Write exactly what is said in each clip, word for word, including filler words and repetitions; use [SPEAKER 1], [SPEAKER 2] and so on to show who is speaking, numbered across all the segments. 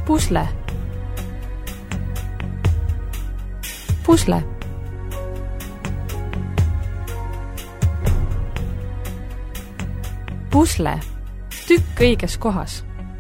[SPEAKER 1] Pusle. Pusle. Pusle. Tükk õiges kohas.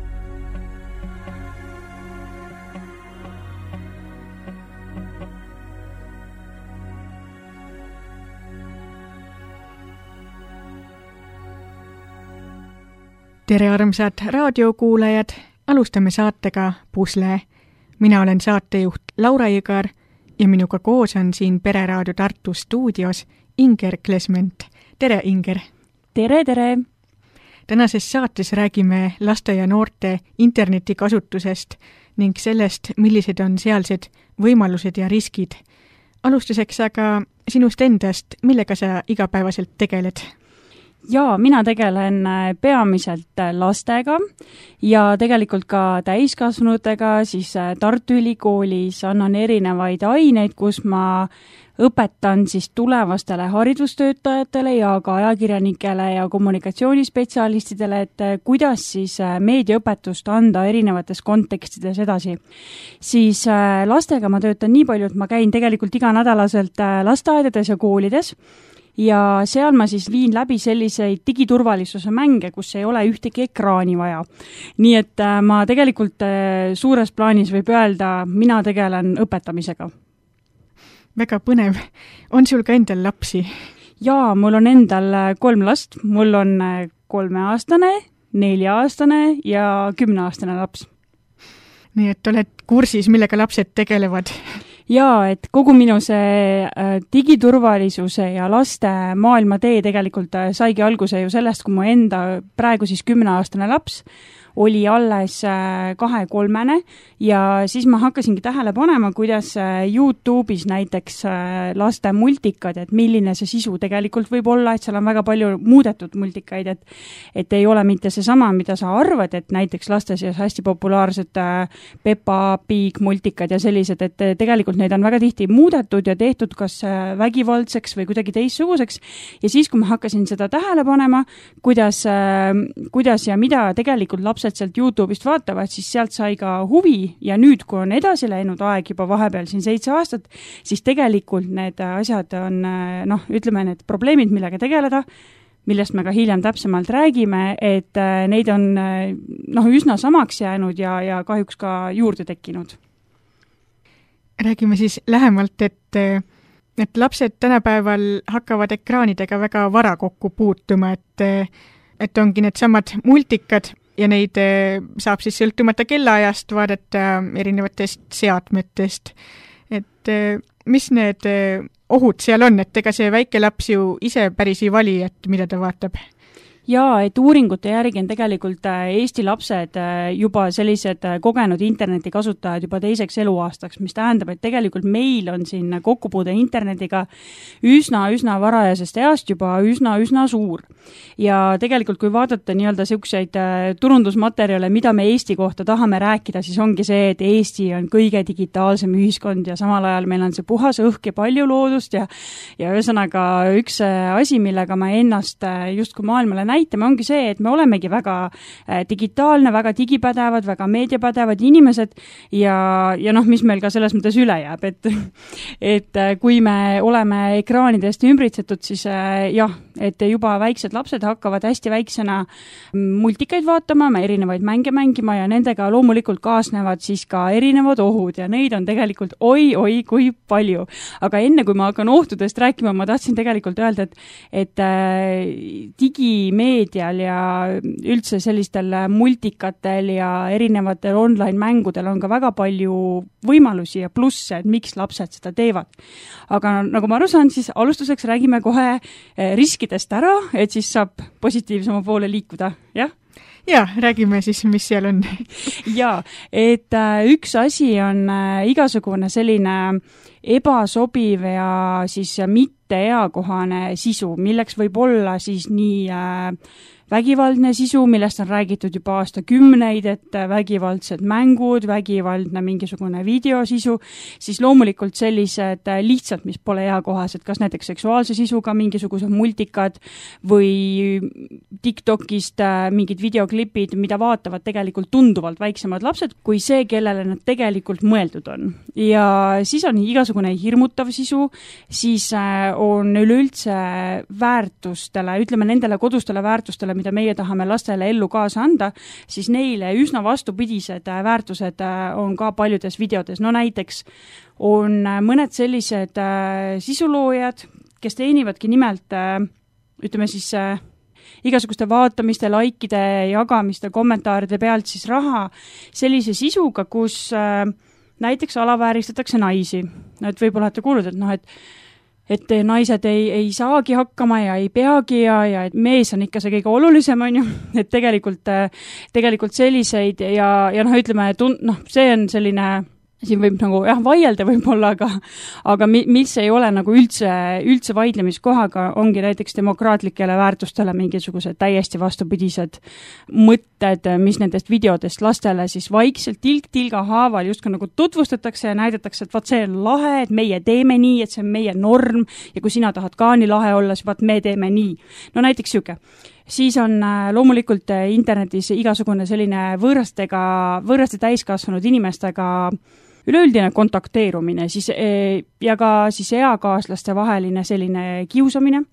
[SPEAKER 2] Tere armsad raadiokuulajad, alustame saatega Pusle. Mina olen saatejuht Laura Jõgar ja minuga koos on siin Pereraadio Tartu stuudios Inger Klesment. Tere, Inger!
[SPEAKER 3] Tere, tere!
[SPEAKER 2] Tänases saates räägime laste ja noorte internetikasutusest ning sellest, millised on sealsed võimalused ja riskid. Alustuseks aga sinust endast, millega sa igapäevaselt tegeled?
[SPEAKER 3] Jaa, mina tegelen peamiselt lastega ja tegelikult ka täiskasvanutega, siis Tartu Ülikoolis annan erinevaid aineid, kus ma õpetan siis tulevastele haridustöötajatele ja ka ajakirjanikele ja kommunikatsioonispetsialistidele, et kuidas siis meediaõpetust anda erinevates kontekstides edasi. Siis lastega ma töötan nii palju, et ma käin tegelikult iganädalaselt lasteaedades ja koolides, ja seal ma siis viin läbi selliseid digiturvalisuse mänge, kus ei ole ühtegi ekraani vaja. Nii et ma tegelikult suures plaanis võib öelda, mina tegelen õpetamisega.
[SPEAKER 2] Väga põnev. On sul ka endal lapsi?
[SPEAKER 3] Jaa, mul on endal kolm last. Mul on kolmeaastane, nelja-aastane ja kümneaastane laps.
[SPEAKER 2] Nii et oled kursis, millega lapsed tegelevad?
[SPEAKER 3] Jaa, et kogu minu see digiturvalisuse ja laste maailma tee tegelikult saigi alguse ju sellest, kui mu enda praegu siis kümneaastane laps oli alles kahe-kolmene ja siis ma hakkasingi tähele panema, kuidas YouTube'is näiteks laste multikad, et milline see sisu tegelikult võib olla, et seal on väga palju muudetud multikaid, et, et ei ole mitte see sama, mida sa arvad, et näiteks laste seas hästi populaarsed Peppa Pig multikad ja sellised, et tegelikult neid on väga tihti muudetud ja tehtud kas vägivaldseks või kuidagi teistsuguseks ja siis, kui ma hakkasin seda tähele panema, kuidas, kuidas ja mida tegelikult laps et sealt YouTube'ist vaatavad, siis sealt sai ka huvi ja nüüd, kui on edasi läinud aeg juba vahepeal siin seitse aastat, siis tegelikult need asjad on, noh, ütleme need probleemid, millega tegeleda, millest me ka hiljem täpsemalt räägime, et neid on noh, üsna samaks jäänud ja, ja kahjuks ka juurde tekkinud.
[SPEAKER 2] Räägime siis lähemalt, et, et lapsed tänapäeval hakkavad ekraanidega väga vara kokku puutuma, et, et ongi need samad multikad, ja neid saab siis sõltumata kellaajast vaadata erinevatest seadmetest. Et mis need ohud seal on, et ega see väike laps ju ise päris ei vali, et mida ta vaatab?
[SPEAKER 3] Jaa, et uuringute järgi on tegelikult Eesti lapsed juba sellised kogenud internetikasutajad juba teiseks eluaastaks, mis tähendab, et tegelikult meil on siin kokkupuude internetiga üsna, üsna varajasest east juba üsna, üsna suur. Ja tegelikult, kui vaadata nii-öelda selliseid turundusmaterjale, mida me Eesti kohta tahame rääkida, siis ongi see, et Eesti on kõige digitaalsem ühiskond ja samal ajal meil on see puhas õhk ja palju loodust ja, ja ühesõnaga üks asi, millega ma ennast justkui maailmale näitame, ongi see, et me olemegi väga digitaalne, väga digipädevad, väga meediapädevad inimesed ja, ja noh, mis meil ka selles mõttes üle jääb, et, et kui me oleme ekraanidest ümbritsetud, siis jah, et juba väiksed lapsed hakkavad hästi väiksena multikaid vaatama, erinevaid mänge mängima ja nendega loomulikult kaasnevad siis ka erinevad ohud ja neid on tegelikult oi-oi kui palju. Aga enne kui ma hakkan ohtudest rääkima, ma tahtsin tegelikult öelda, et, et digimeedial ja üldse sellistel multikatel ja erinevatel online mängudel on ka väga palju võimalusi ja plusse, et miks lapsed seda teevad. Aga nagu ma aru saan, siis alustuseks räägime kohe riskidest ära, et siis saab positiivsema poole liikuda, jah?
[SPEAKER 2] Jaa, räägime siis, mis seal on.
[SPEAKER 3] Jaa, et üks asi on igasugune selline ebasobiv ja siis mitte eakohane sisu, milleks võib olla siis nii vägivaldne sisu, millest on räägitud juba aastakümneid, et vägivaldsed mängud, vägivaldne mingisugune videosisu, siis loomulikult sellised lihtsalt, mis pole eakohased, kas näiteks seksuaalse sisuga mingisugused multikad või TikTokist mingid videoklipid, mida vaatavad tegelikult tunduvalt väiksemad lapsed, kui see, kellele nad tegelikult mõeldud on. Ja siis on igasugune hirmutav sisu, siis on üleüldse väärtustele, ütleme nendele kodustele väärtustele, mida meie tahame lastele ellu kaasa anda, siis neile üsna vastupidised väärtused on ka paljudes videodes. No näiteks on mõned sellised sisuloojad, kes teenivadki nimelt, ütleme siis igasuguste vaatamiste, laikide, jagamiste, kommentaaride pealt siis raha sellise sisuga, kus näiteks alavääristatakse naisi. No, et võib-olla olete kuulnud, et noh, et et naised ei, ei saagi hakkama ja ei peagi ja, ja et mees on ikka see kõige olulisem, on ju, et tegelikult, tegelikult selliseid ja, ja noh, ütleme, tun, noh, see on selline, siin võib nagu jah, vaielda võib-olla, aga, aga mis ei ole nagu üldse, üldse vaidlemiskohaga, ongi näiteks demokraatlikele väärtustele mingisugused täiesti vastupidised mõtted, mis nendest videodest lastele siis vaikselt tilk-tilga haaval justkui nagu tutvustatakse ja näidatakse, et vaat see on lahe, et meie teeme nii, et see on meie norm ja kui sina tahad ka nii lahe olla, siis vaat me teeme nii. No näiteks siuke. Siis on loomulikult internetis igasugune selline võõrastega, võõraste täiskasvanud inimestega üleüldine kontakteerumine siis, ja ka siis eakaaslaste vaheline selline kiusamine,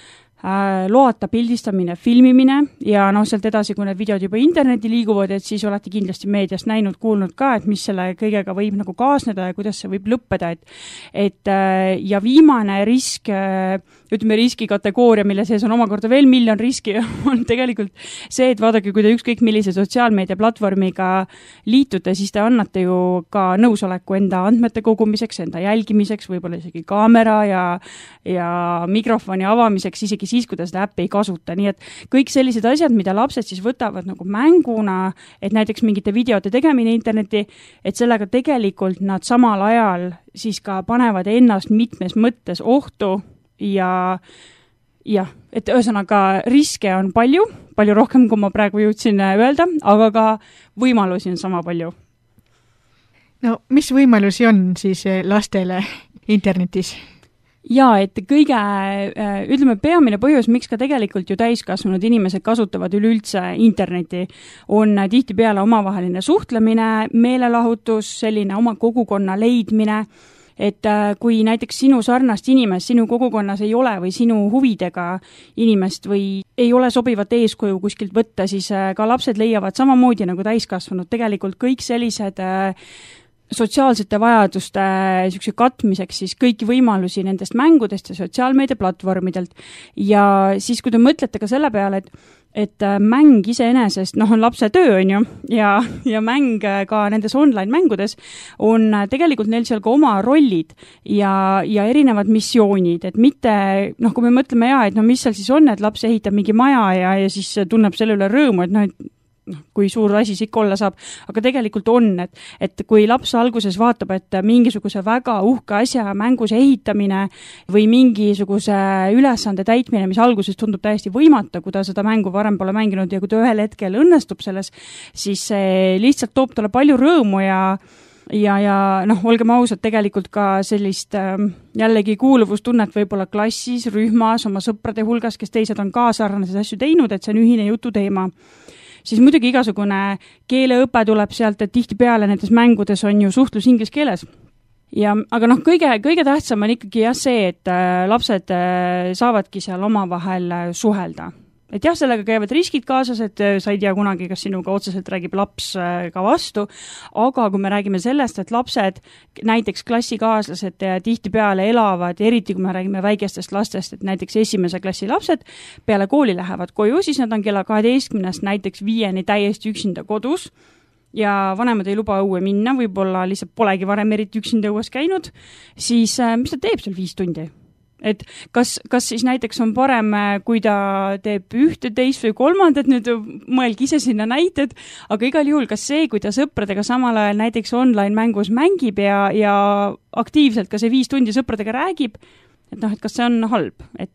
[SPEAKER 3] loata pildistamine, filmimine ja noh, sealt edasi, kui need videod juba interneti liiguvad, et siis olete kindlasti meediast näinud, kuulnud ka, et mis selle kõigega võib nagu kaasneda ja kuidas see võib lõppeda, et, et ja viimane risk, ütleme riskikategooria, mille sees on omakorda veel miljon riski, on tegelikult see, et vaadake, kui te ükskõik millise sotsiaalmeedia platvormiga liitute, siis te annate ju ka nõusoleku enda andmete kogumiseks, enda jälgimiseks, võib-olla isegi kaamera ja, ja mikrofoni avamiseks, isegi siis, kui ta seda äppi ei kasuta. Nii et kõik sellised asjad, mida lapsed siis võtavad nagu mänguna, et näiteks mingite videote tegemine interneti, et sellega tegelikult nad samal ajal siis ka panevad ennast mitmes mõttes ohtu ja jah, et ühesõnaga riske on palju, palju rohkem, kui ma praegu jõudsin öelda, aga ka võimalusi on sama palju.
[SPEAKER 2] No mis võimalusi on siis lastele internetis?
[SPEAKER 3] Jaa, et kõige, ütleme, peamine põhjus, miks ka tegelikult ju täiskasvanud inimesed kasutavad üleüldse interneti, on tihtipeale omavaheline suhtlemine, meelelahutus, selline oma kogukonna leidmine, et kui näiteks sinu sarnast inimest sinu kogukonnas ei ole või sinu huvidega inimest või ei ole sobivat eeskuju kuskilt võtta, siis ka lapsed leiavad samamoodi nagu täiskasvanud tegelikult kõik sellised sotsiaalsete vajaduste niisuguse katmiseks siis kõiki võimalusi nendest mängudest ja sotsiaalmeedia platvormidelt. Ja siis, kui te mõtlete ka selle peale, et, et mäng iseenesest, noh, on lapse töö, on ju, ja, ja mäng ka nendes online mängudes on tegelikult neil seal ka oma rollid ja, ja erinevad missioonid, et mitte, noh, kui me mõtleme, ja, et no mis seal siis on, et laps ehitab mingi maja ja, ja siis tunneb selle üle rõõmu, et noh, et noh, kui suur asi see ikka olla saab, aga tegelikult on, et, et kui laps alguses vaatab, et mingisuguse väga uhke asja mängus ehitamine või mingisuguse ülesande täitmine, mis alguses tundub täiesti võimata, kui ta seda mängu varem pole mänginud ja kui ta ühel hetkel õnnestub selles, siis see lihtsalt toob talle palju rõõmu ja ja, ja noh, olgem ausad, tegelikult ka sellist jällegi kuuluvustunnet võib-olla klassis, rühmas, oma sõprade hulgas, kes teised on ka sarnaseid asju teinud, et see on ühine jututeema. Siis muidugi igasugune keeleõpe tuleb sealt, et tihtipeale nendes mängudes on ju suhtlus inglise keeles. Ja, aga noh, kõige, kõige tähtsam on ikkagi jah see, et lapsed saavadki seal omavahel suhelda. Et jah, sellega käivad riskid kaasas, et sa ei tea kunagi, kas sinuga otseselt räägib laps ka vastu, aga kui me räägime sellest, et lapsed, näiteks klassikaaslased tihtipeale elavad, eriti kui me räägime väikestest lastest, et näiteks esimese klassi lapsed peale kooli lähevad koju, siis nad on kella kaheteistkümnest näiteks viieni täiesti üksinda kodus ja vanemad ei luba õue minna, võib-olla lihtsalt polegi varem eriti üksinda õues käinud, siis mis ta teeb seal viis tundi? Et kas, kas siis näiteks on parem, kui ta teeb ühte, teist või kolmandat, nüüd mõelgi ise sinna näited, aga igal juhul, kas see, kui ta sõpradega samal ajal näiteks online mängus mängib ja, ja aktiivselt ka see viis tundi sõpradega räägib, et noh, et kas see on halb, et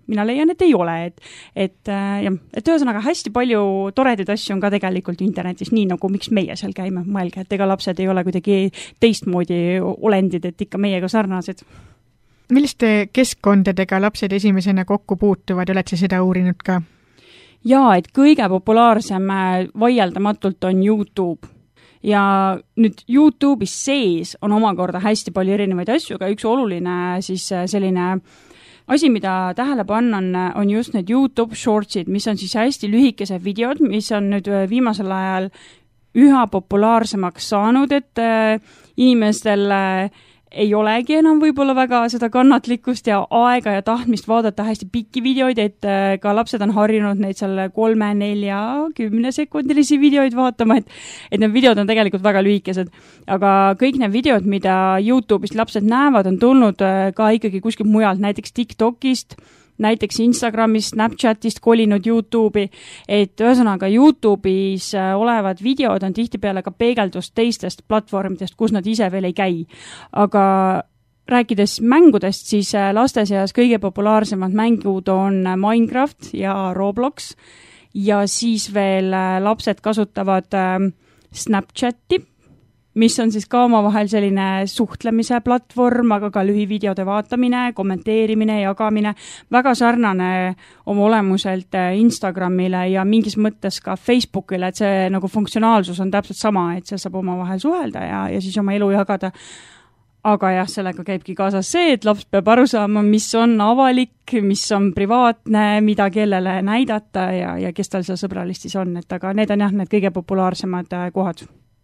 [SPEAKER 3] mina leian, et ei ole, et, et jah, et ühesõnaga hästi palju toredaid asju on ka tegelikult internetis, nii nagu miks meie seal käime, mõelge, et ega lapsed ei ole kuidagi teistmoodi olendid, et ikka meiega sarnased.
[SPEAKER 2] Milliste keskkondadega lapsed esimesena kokku puutuvad, oled sa seda uurinud ka?
[SPEAKER 3] Jaa, et kõige populaarsem vaieldamatult on YouTube. Ja nüüd YouTube'is sees on omakorda hästi palju erinevaid asju, aga üks oluline siis selline asi, mida tähele panna on, on just need YouTube shortsid, mis on siis hästi lühikesed videod, mis on nüüd viimasel ajal üha populaarsemaks saanud, et inimestel ei olegi enam võib-olla väga seda kannatlikkust ja aega ja tahtmist vaadata hästi pikki videoid, et ka lapsed on harjunud neid seal kolme, nelja, kümne sekundilisi videoid vaatama, et, et need videod on tegelikult väga lühikesed. Aga kõik need videod, mida YouTube'ist lapsed näevad, on tulnud ka ikkagi kuskilt mujalt, näiteks TikTokist, näiteks Instagramist, Snapchatist kolinud YouTube'i, et ühesõnaga YouTube'is olevad videod on tihtipeale ka peegeldust teistest platvormidest, kus nad ise veel ei käi. Aga rääkides mängudest, siis laste seas kõige populaarsemad mängud on Minecraft ja Roblox ja siis veel lapsed kasutavad Snapchati, mis on siis ka omavahel selline suhtlemise platvorm, aga ka lühivideode vaatamine, kommenteerimine, jagamine, väga sarnane oma olemuselt Instagramile ja mingis mõttes ka Facebookile, et see nagu funktsionaalsus on täpselt sama, et see saab omavahel suhelda ja, ja siis oma elu jagada. Aga jah, sellega käibki kaasas see, et laps peab aru saama, mis on avalik, mis on privaatne, mida kellele näidata ja, ja kes tal seal sõbralistis on, et aga need on jah, need kõige populaarsemad kohad.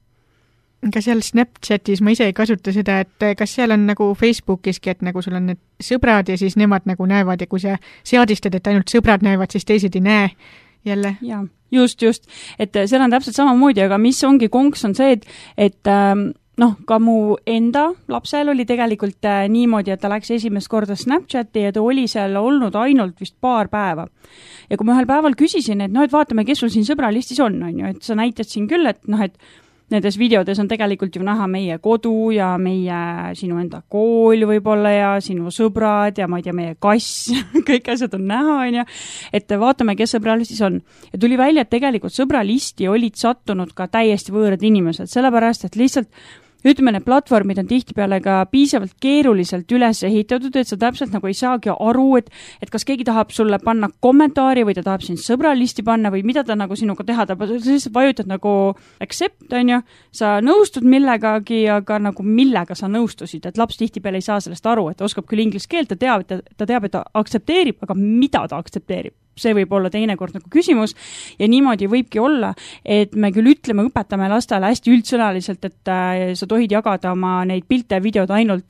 [SPEAKER 2] Ka seal Snapchatis ma ise ei kasuta seda, et kas seal on nagu Facebookiski, et nagu sul on need sõbrad ja siis nemad nagu näevad ja kui sa seadistad, et ainult sõbrad näevad, siis teised ei näe jälle.
[SPEAKER 3] Ja, just, just. Et seal on täpselt samamoodi, aga mis ongi konks on see, et, et noh, ka mu enda lapsel oli tegelikult niimoodi, et ta läks esimest korda Snapchati ja ta oli seal olnud ainult vist paar päeva. Ja kui ma ühel päeval küsisin, et noh, et vaatame, kes sul siin sõbralistis on, on ju, et sa näitad siin küll, et noh, et nendes videodes on tegelikult ju näha meie kodu ja meie sinu enda kool võib-olla ja sinu sõbrad ja ma ei tea, meie kass, kõik asjad on näha, on ju, et vaatame, kes sõbralistis on. Ja tuli välja, et tegelikult sõbralisti olid sattunud ka täiesti võõrad inimesed, sellepärast, et lihtsalt ütleme, need platvormid on tihtipeale ka piisavalt keeruliselt üles ehitatud, et sa täpselt nagu ei saagi aru, et, et kas keegi tahab sulle panna kommentaari või ta tahab sind sõbralisti panna või mida ta nagu sinuga teha, ta lihtsalt vajutad nagu accept, on ju, sa nõustud millegagi, aga nagu millega sa nõustusid, et laps tihtipeale ei saa sellest aru, et ta oskab küll inglise keelt, ta teab, et ta teab, et ta aktsepteerib, aga mida ta aktsepteerib? See võib olla teinekord nagu küsimus ja niimoodi võibki olla, et me küll ütleme, õpetame lastele hästi üldsõnaliselt, et sa tohid jagada oma neid pilte ja videod ainult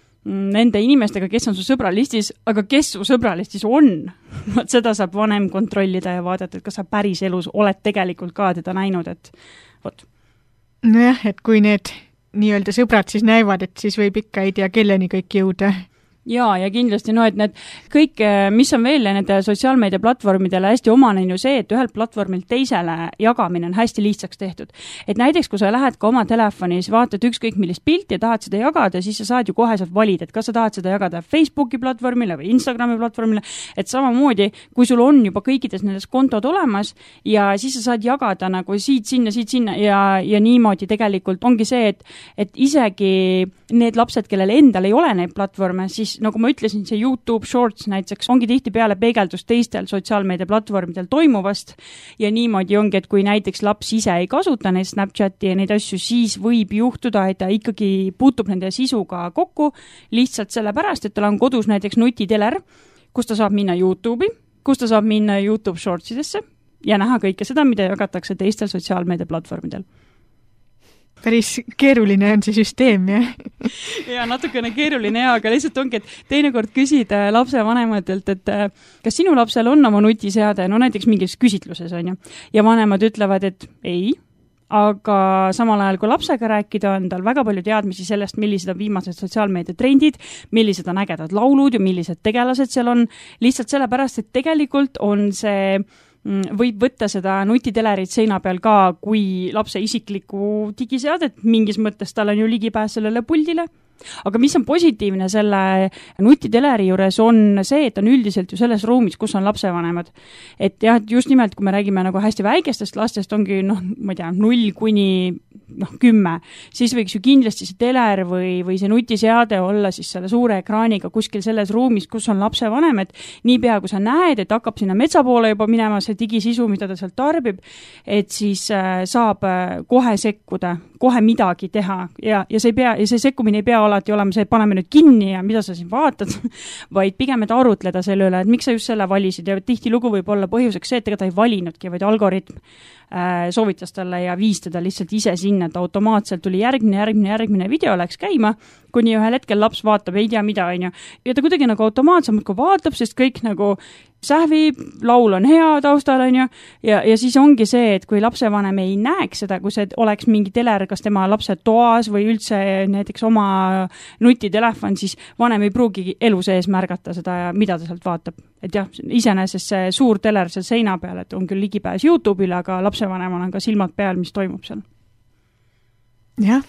[SPEAKER 3] nende inimestega, kes on su sõbralistis, aga kes su sõbralistis on? Seda saab vanem kontrollida ja vaadata, et kas sa päris elus oled tegelikult ka teda näinud, et vot.
[SPEAKER 2] Nojah, et kui need nii-öelda sõbrad siis näevad, et siis võib ikka ei tea, kelleni kõik jõuda.
[SPEAKER 3] Jaa, ja kindlasti, no, et need kõik, mis on veel nende sotsiaalmeedia platvormidele hästi omane on ju see, et ühel platvormilt teisele jagamine on hästi lihtsaks tehtud. Et näiteks, kui sa lähed ka oma telefonis, vaatad ükskõik millist pilti ja tahad seda jagada, siis sa saad ju kohe sealt valida, et kas sa tahad seda jagada Facebooki platvormile või Instagrami platvormile, et samamoodi, kui sul on juba kõikides nendes kontod olemas ja siis sa saad jagada nagu siit sinna, siit sinna ja, ja niimoodi tegelikult ongi see, et, et isegi need lapsed, kellel endal ei ole neid platvorme, siis nagu ma ütlesin, see YouTube Shorts näiteks ongi tihtipeale peegeldus teistel sotsiaalmeedia platvormidel toimuvast ja niimoodi ongi, et kui näiteks laps ise ei kasuta neid Snapchati ja neid asju, siis võib juhtuda, et ta ikkagi puutub nende sisuga kokku lihtsalt sellepärast, et tal on kodus näiteks nutiteler, kus ta saab minna YouTube'i, kus ta saab minna YouTube Shortsidesse ja näha kõike seda, mida jagatakse teistel sotsiaalmeedia platvormidel.
[SPEAKER 2] Päris keeruline on see süsteem, jah?
[SPEAKER 3] Ja natukene keeruline, ja, aga lihtsalt ongi, et teinekord küsid lapse vanematelt, et kas sinu lapsel on oma nutiseade, no näiteks mingis küsitluses on ju, ja vanemad ütlevad, et ei, aga samal ajal, kui lapsega rääkida, on tal väga palju teadmisi sellest, millised on viimased sotsiaalmeedia trendid, millised on ägedad laulud ja millised tegelased seal on, lihtsalt sellepärast, et tegelikult on see võib võtta seda nutitelerit seina peal ka kui lapse isikliku digiseadet, mingis mõttes tal on ju ligipääs sellele puldile aga mis on positiivne selle nutiteleri juures on see, et on üldiselt ju selles ruumis, kus on lapsevanemad. Et jah, et just nimelt, kui me räägime nagu hästi väikestest lastest, ongi noh, ma ei tea, null kuni noh, kümme, siis võiks ju kindlasti see teler või, või see nutiseade olla siis selle suure ekraaniga kuskil selles ruumis, kus on lapsevanem, et niipea, kui sa näed, et hakkab sinna metsa poole juba minema see digisisu, mida ta sealt tarbib, et siis äh, saab äh, kohe sekkuda, kohe midagi teha ja, ja see, ei pea, ja see sekkumine ei pea alati olema see, et paneme nüüd kinni ja mida sa siin vaatad, vaid pigem, et arutleda selle üle, et miks sa just selle valisid ja tihti lugu võib olla põhjuseks see, et ega ta ei valinudki, vaid algoritm äh, soovitas talle ja viis teda lihtsalt ise sinna, et automaatselt tuli järgmine, järgmine, järgmine video läks käima, kuni ühel hetkel laps vaatab, ei tea mida, on ju. Ja ta kuidagi nagu automaatselt kui vaatab, sest kõik nagu sähvib, laul on hea taustal, on ju, ja, ja siis ongi see, et kui lapsevanem ei näeks seda, kui see oleks mingi teler, kas tema lapse toas või üldse näiteks oma nutitelefon, siis vanem ei pruugi elu sees märgata seda, mida ta sealt vaatab. Et jah, iseenesest see suur teler seal seina peal, et on küll ligipääs YouTube'ile, aga lapsevanemal on ka silmad peal, mis toimub seal.
[SPEAKER 2] Jah,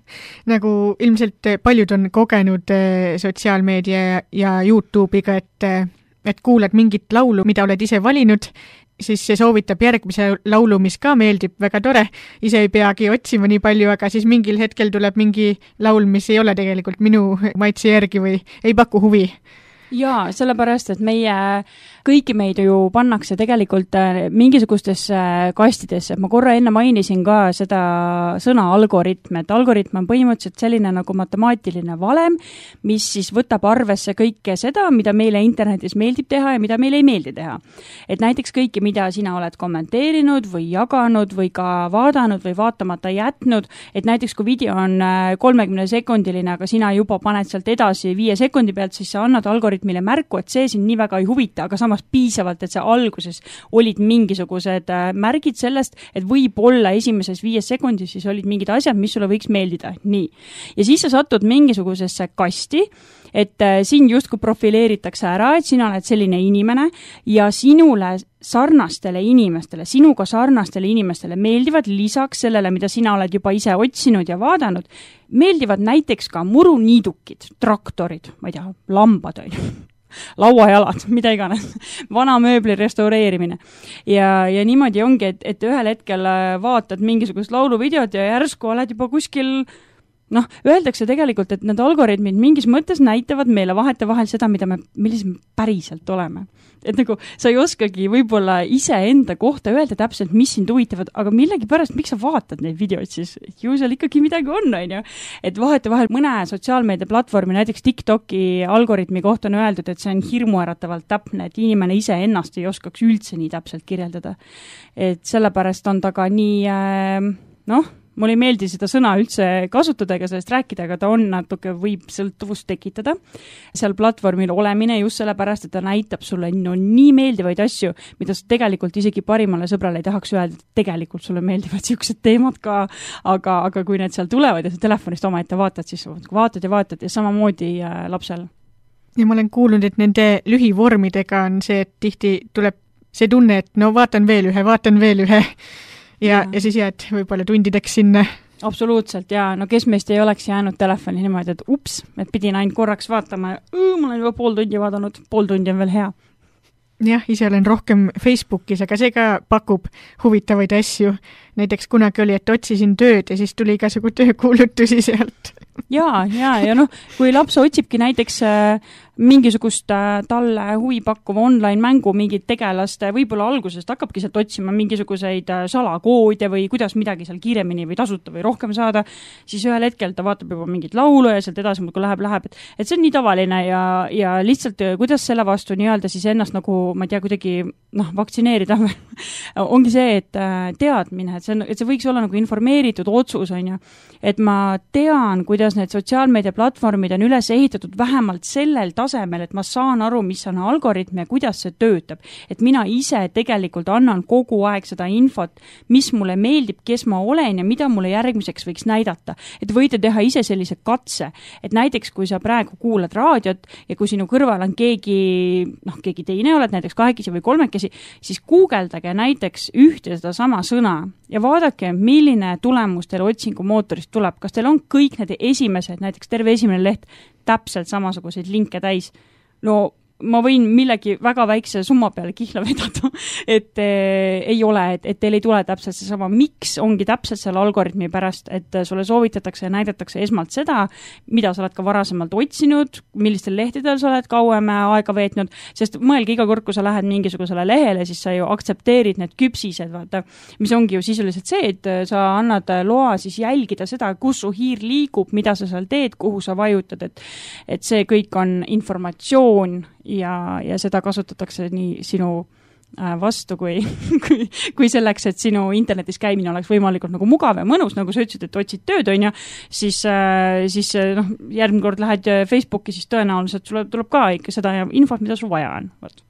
[SPEAKER 2] nagu ilmselt paljud on kogenud sotsiaalmeedia ja YouTube'iga, et et kuulad mingit laulu, mida oled ise valinud, siis see soovitab järgmise laulu, mis ka meeldib, väga tore. Ise ei peagi otsima nii palju, aga siis mingil hetkel tuleb mingi laul, mis ei ole tegelikult minu maitse järgi või ei paku huvi.
[SPEAKER 3] Jaa, sellepärast, et meie, kõiki meid ju pannakse tegelikult mingisugustesse kastidesse. Ma korra enne mainisin ka seda sõna algoritm, et algoritm on põhimõtteliselt selline nagu matemaatiline valem, mis siis võtab arvesse kõike seda, mida meile internetis meeldib teha ja mida meile ei meeldi teha. Et näiteks kõike, mida sina oled kommenteerinud või jaganud või ka vaadanud või vaatamata jätnud, et näiteks kui video on kolmekümne sekundiline, aga sina juba paned sealt edasi viie sekundi pealt, siis sa annad algoritmi mille märku, et see siin nii väga ei huvita, aga samas piisavalt, et see alguses olid mingisugused märgid sellest, et võib-olla esimeses viies sekundis siis olid mingid asjad, mis sulle võiks meeldida. Nii. Ja siis sa satud mingisugusesse kasti, et siin justkui profileeritakse ära, et sina oled selline inimene ja sinule sarnastele inimestele, sinuga sarnastele inimestele meeldivad lisaks sellele, mida sina oled juba ise otsinud ja vaadanud, meeldivad näiteks ka muruniidukid, traktorid, ma ei tea, lambad, lauajalad, mida iganes, vana mööbli restaureerimine. Ja, ja niimoodi ongi, et, et ühel hetkel vaatad mingisugust lauluvideot ja järsku oled juba kuskil noh, öeldakse tegelikult, et need algoritmid mingis mõttes näitavad meile vahete vahel seda, mida me, millised me päriselt oleme. Et nagu sa ei oskagi võib-olla ise enda kohta öelda täpselt, mis sind huvitavad, aga millegi pärast, miks sa vaatad neid videoid siis? Ju seal ikkagi midagi on, on ju. Et vahete vahel mõne sotsiaalmeedia platvormi, näiteks TikToki algoritmi kohta on öeldud, et see on hirmuäratavalt täpne, et inimene ise ennast ei oskaks üldse nii täpselt kirjeldada. Et sellepärast on ta ka nii, noh, mul ei meeldi seda sõna üldse kasutada ega sellest rääkida, aga ta on natuke võib sõltuvust tekitada. Seal platvormil olemine just sellepärast, et ta näitab sulle no, nii meeldivaid asju, mida tegelikult isegi parimale sõbrale ei tahaks öelda, et tegelikult sulle meeldivad siuksed teemad ka, aga, aga kui need seal tulevad ja sa telefonist oma ette vaatad, siis vaatad ja vaatad ja samamoodi lapsel.
[SPEAKER 2] Ja ma olen kuulnud, et nende lühivormidega on see, et tihti tuleb see tunne, et no vaatan veel ühe, vaatan veel ühe. Ja, ja siis jääd võib-olla tundideks sinna.
[SPEAKER 3] Absoluutselt, ja no kes meist ei oleks jäänud telefoni niimoodi, et ups, et pidin ainult korraks vaatama ja ma olen juba pool tundi vaadanud, pool tundi on veel hea.
[SPEAKER 2] Jah, ise olen rohkem Facebookis, aga see ka pakub huvitavaid asju. Näiteks kunagi oli, et otsisin tööd ja siis tuli igasugu töökuulutusi sealt.
[SPEAKER 3] Jaa, jaa, ja noh, kui laps otsibki näiteks äh, mingisugust äh, talle huvi pakkuva online mängu mingid tegelaste, võib-olla algusest hakkabki sealt otsima mingisuguseid äh, salakoode või kuidas midagi seal kiiremini või tasuta või rohkem saada, siis ühel hetkel ta vaatab juba mingit laulu ja sealt edasi muudkui läheb, läheb, et, et see on nii tavaline ja, ja lihtsalt kuidas selle vastu nii-öelda siis ennast nagu, ma ei tea, kuidagi noh, vaktsineerida ongi see, et äh, teadmine, et see, on, et see võiks olla nagu informeeritud otsus, on ju, et ma tean, kuidas need sotsiaalmeedia platvormid on üles ehitatud vähemalt sellel tasemel, et ma saan aru, mis on algoritm ja kuidas see töötab. Et mina ise tegelikult annan kogu aeg seda infot, mis mulle meeldib, kes ma olen ja mida mulle järgmiseks võiks näidata. Et võite teha ise sellise katse, et näiteks kui sa praegu kuulad raadiot ja kui sinu kõrval on keegi, noh, keegi teine oled, näiteks kahekesi või kolmekesi, siis guugeldage näiteks ühte seda sama sõna ja vaadake, milline tulemus teil otsingu mootorist tuleb. Kas teil on kõik need esimesed, näiteks terve esimene leht, täpselt samasuguseid linke täis. No ma võin millegi väga väikse summa peale kihla vedada, et eh, ei ole, et, et teil ei tule täpselt see sama. Miks ongi täpselt selle algoritmi pärast, et sulle soovitatakse ja näidatakse esmalt seda, mida sa oled ka varasemalt otsinud, millistel lehtedel sa oled kauem aega veetnud, sest mõelge iga kord, kui sa lähed mingisugusele lehele, siis sa ju aktsepteerid need küpsised, vaata, mis ongi ju sisuliselt see, et sa annad loa siis jälgida seda, kus su hiir liigub, mida sa seal teed, kuhu sa vajutad, et, et see kõik on informatsioon ja, ja seda kasutatakse nii sinu vastu kui, kui, kui selleks, et sinu internetis käimine oleks võimalikult nagu mugav ja mõnus, nagu sa ütlesid, et otsid tööd, on ju, siis, siis noh, järgmine kord lähed Facebooki, siis tõenäoliselt sulle tuleb ka ikka seda infot, mida sul vaja on.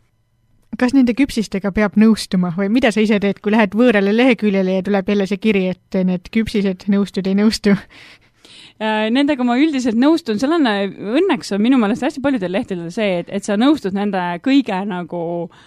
[SPEAKER 2] Kas nende küpsistega peab nõustuma või mida sa ise teed, kui lähed võõrale leheküljele ja tuleb jälle see kiri, et need küpsised nõustud ei nõustu?
[SPEAKER 3] Nendega ma üldiselt nõustun, seal on õnneks on minu meelest hästi paljudel lehtedel see, et, et sa nõustud nende kõige nagu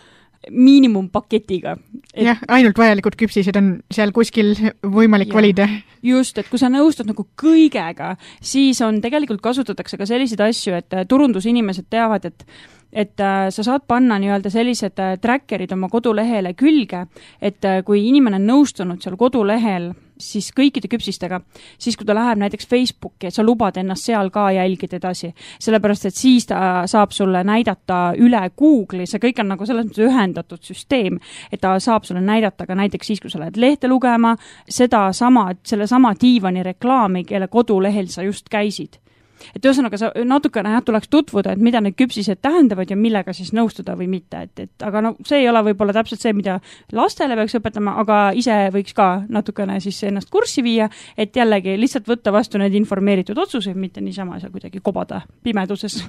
[SPEAKER 3] miinimumpaketiga. Et...
[SPEAKER 2] jah, ainult vajalikud küpsised on seal kuskil võimalik ja. valida.
[SPEAKER 3] Just, et kui sa nõustud nagu kõigega, siis on tegelikult kasutatakse ka selliseid asju, et turundusinimesed teavad, et et äh, sa saad panna nii-öelda sellised äh, trackerid oma kodulehele külge, et äh, kui inimene on nõustunud seal kodulehel siis kõikide küpsistega, siis kui ta läheb näiteks Facebooki, et sa lubad ennast seal ka jälgida edasi, sellepärast et siis ta saab sulle näidata üle Google'i, see kõik on nagu selles mõttes ühendatud süsteem, et ta saab sulle näidata ka näiteks siis, kui sa lähed lehte lugema, seda sama, selle sama diivani reklaami, kelle kodulehel sa just käisid. Et ühesõnaga sa natukene jah, tuleks tutvuda, et mida need küpsised tähendavad ja millega siis nõustuda või mitte, et, et aga no see ei ole võib-olla täpselt see, mida lastele peaks õpetama, aga ise võiks ka natukene siis ennast kurssi viia, et jällegi lihtsalt võtta vastu need informeeritud otsuseid, mitte niisama seal kuidagi kobada pimeduses.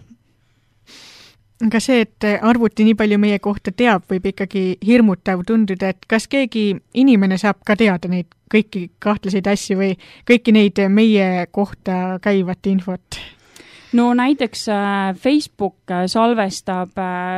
[SPEAKER 2] Aga see, et arvuti nii palju meie kohta teab, võib ikkagi hirmutav tunduda, et kas keegi inimene saab ka teada neid kõiki kahtlaseid asju või kõiki neid meie kohta käivat infot?
[SPEAKER 3] No näiteks Facebook salvestab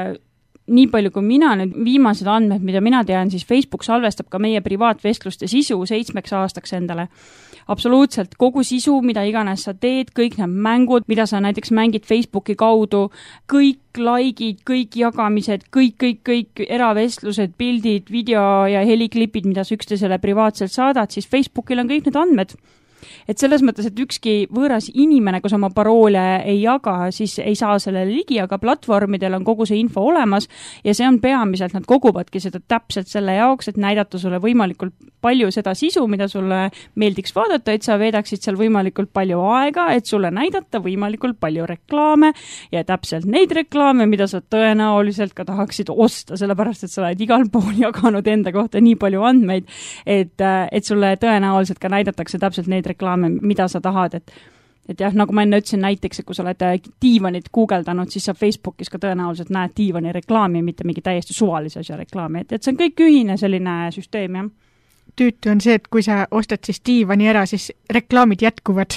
[SPEAKER 3] nii palju, kui mina nüüd viimased andmed, mida mina tean, siis Facebook salvestab ka meie privaatvestluste sisu seitsmeks aastaks endale. Absoluutselt kogu sisu, mida iganes sa teed, kõik need mängud, mida sa näiteks mängid Facebooki kaudu, kõik likeid, kõik jagamised, kõik, kõik, kõik eravestlused, pildid, video ja heliklipid, mida sa üksteisele privaatselt saadad, siis Facebookil on kõik need andmed. Et selles mõttes, et ükski võõras inimene, kus oma paroole ei jaga, siis ei saa sellele ligi, aga platvormidel on kogu see info olemas ja see on peamiselt, nad koguvadki seda täpselt selle jaoks, et näidata sulle võimalikult palju seda sisu, mida sulle meeldiks vaadata, et sa veedaksid seal võimalikult palju aega, et sulle näidata võimalikult palju reklaame ja täpselt neid reklaame, mida sa tõenäoliselt ka tahaksid osta, sellepärast, et sa oled igal pool jaganud enda kohta nii palju andmeid, et, et sulle tõenäoliselt ka näidatakse täpselt neid reklaame, mida sa tahad, et et jah, nagu ma enne ütlesin näiteks, et kui sa oled diivanit guugeldanud, siis sa Facebookis ka tõenäoliselt näed diivani reklaami, mitte mingi täiesti suvalise asja reklaami, et, et see on kõik ühine selline süsteem, jah.
[SPEAKER 2] Tüütu on see, et kui sa ostad siis diivani ära, siis reklaamid jätkuvad.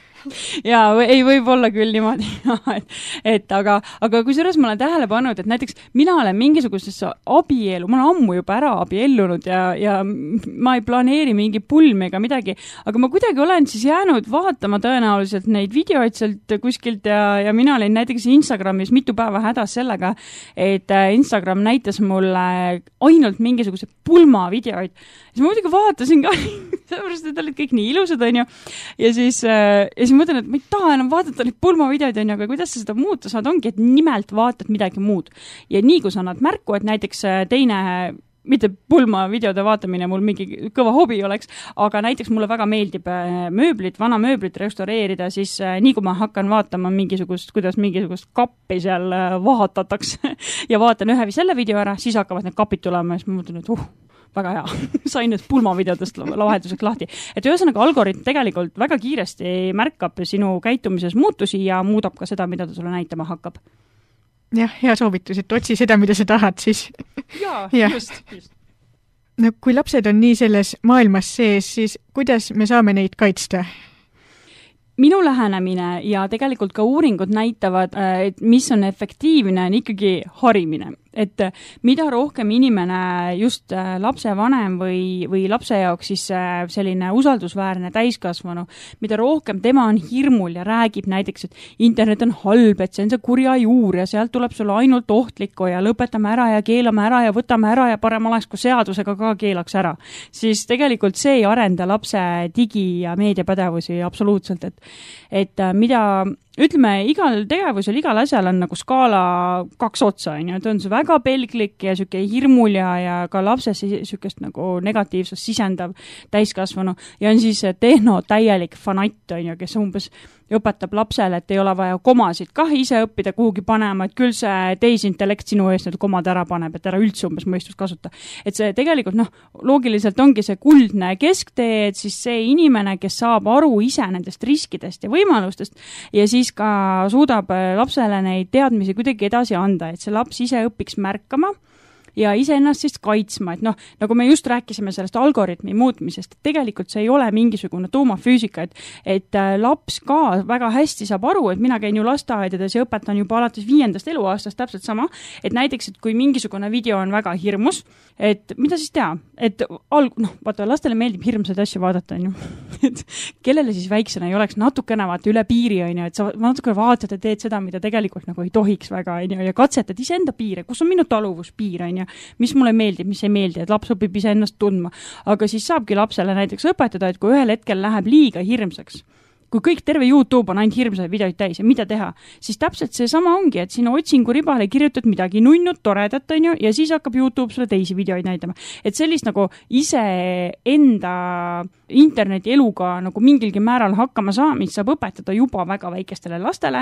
[SPEAKER 3] Jaa, ei võib olla küll niimoodi, et, et aga, aga kui selles ma olen tähele pannud, et näiteks mina olen mingisugusesse abielu, ma olen ammu juba ära abiellunud ja, ja ma ei planeeri mingi pulmi ega midagi, aga ma kuidagi olen siis jäänud vaatama tõenäoliselt neid videoid sealt kuskilt ja, ja mina olin näiteks Instagramis mitu päeva hädas sellega, et Instagram näitas mulle ainult mingisuguse pulma videoid. Siis ma muidugi vaatasin ka, sellepärast, et olid kõik nii ilusad, on ju, ja siis, ja siis mõtlen, et ma ei taha enam vaadata neid pulmavideoid, on ju, aga kuidas sa seda muuta saad, ongi, et nimelt vaatad midagi muud. Ja nii, kui sa annad märku, et näiteks teine, mitte pulmavideode vaatamine mul mingi kõva hobi oleks, aga näiteks mulle väga meeldib mööblit, vana mööblit restaureerida, siis nii kui ma hakkan vaatama mingisugust, kuidas mingisugust kappi seal vahatatakse ja vaatan ühe või selle video ära, siis hakkavad need kapid tulema ja siis ma mõtlen, et uh, väga hea, sain nüüd pulmavideodest lahenduseks lahti. Et ühesõnaga algoritm tegelikult väga kiiresti märkab sinu käitumises muutusi ja muudab ka seda, mida ta sulle näitama hakkab.
[SPEAKER 2] Jah, hea soovitus, et otsi seda, mida sa tahad siis.
[SPEAKER 3] Jaa, ja. just, just.
[SPEAKER 2] No kui lapsed on nii selles maailmas sees, siis kuidas me saame neid kaitsta?
[SPEAKER 3] Minu lähenemine ja tegelikult ka uuringud näitavad, et mis on efektiivne, on ikkagi harimine. et mida rohkem inimene just lapsevanem või, või lapse jaoks siis selline usaldusväärne täiskasvanu, mida rohkem tema on hirmul ja räägib näiteks, et internet on halb, et see on see kurja juur ja sealt tuleb sulle ainult ohtlikku ja lõpetame ära ja keelame ära ja võtame ära ja parem oleks, kui seadusega ka keelaks ära. Siis tegelikult see ei arenda lapse digi- ja meediapädevusi absoluutselt, et, et mida ütleme, igal tegevusel, igal asjal on nagu skaala kaks otsa, on ju, et on see väga pelglik ja süke hirmul ja, ja ka lapses sükest nagu negatiivsust sisendav täiskasvanu ja on siis tehno täielik fanatt, on ju, kes umbes õpetab lapsele, et ei ole vaja komasid kah ise õppida kuhugi panema, et küll see tehisintellekt sinu eest need komad ära paneb, et ära üldse umbes mõistust kasuta. Et see tegelikult, noh, loogiliselt ongi see kuldne kesktee, et siis see inimene, kes saab aru ise nendest riskidest ja võimalustest ja siis ka suudab lapsele neid teadmisi kuidagi edasi anda, et see laps ise õpiks märkama ja iseennast siis kaitsma, et noh, nagu me just rääkisime sellest algoritmi muutmisest, et tegelikult see ei ole mingisugune tuumafüüsika, et, et laps ka väga hästi saab aru, et mina käin ju lasteaedades ja õpetan juba alates viiendast eluaastast täpselt sama, et näiteks, et kui mingisugune video on väga hirmus, et mida siis teha? Et alg-, noh, vaata, lastele meeldib hirmsaid asju vaadata, on ju. Et kellele siis väiksena ei oleks natukene vaata üle piiri, on ju, et sa natukene vaatad ja teed seda, mida tegelikult nagu ei tohiks väga, on ju, ja katsetad iseenda piire, kus on minu taluvuspiir, on ju, mis mulle meeldib, mis ei meeldi, et laps õpib ise ennast tundma. Aga siis saabki lapsele näiteks õpetada, et kui ühel hetkel läheb liiga hirmsaks, kui kõik terve YouTube on ainult hirmsaid videoid täis ja mida teha, siis täpselt see sama ongi, et sinna otsingu ribale kirjutad midagi nunnut, toredat, on ju, ja siis hakkab YouTube sulle teisi videoid näitama. Et sellist nagu ise enda interneti eluga nagu mingilgi määral hakkama saamist saab õpetada juba väga väikestele lastele.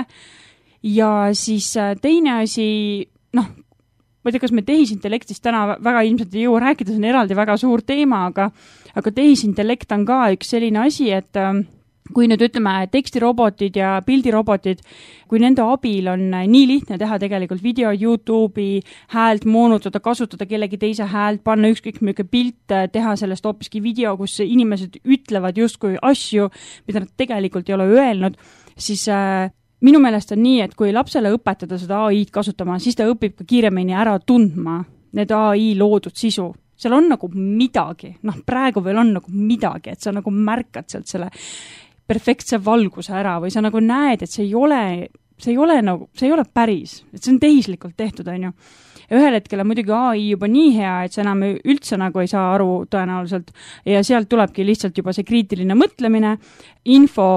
[SPEAKER 3] Ja siis teine asi, noh, ma ei tea, kas me tehisintellektist täna väga ilmselt ei jõua rääkida, see on eraldi väga suur teema, aga, aga tehisintellekt on ka üks selline asi, et kui nüüd ütleme tekstirobotid ja pildirobotid, kui nende abil on nii lihtne teha tegelikult video, YouTube'i häält moonutada, kasutada kellegi teise häält, panna ükskõik milline pilt, teha sellest hoopiski video, kus inimesed ütlevad justkui asju, mida nad tegelikult ei ole öelnud, siis äh, minu meelest on nii, et kui lapsele õpetada seda A I-d kasutama, siis ta õpib ka kiiremini ära tundma need A I loodud sisu. Seal on nagu midagi, noh praegu veel on nagu midagi, et sa nagu märkad sealt selle perfektse valguse ära või sa nagu näed, et see ei ole, see ei ole nagu, see ei ole päris, et see on tehislikult tehtud, on ju. Ja ühel hetkel on muidugi A I juba nii hea, et see enam üldse nagu ei saa aru tõenäoliselt ja sealt tulebki lihtsalt juba see kriitiline mõtlemine, info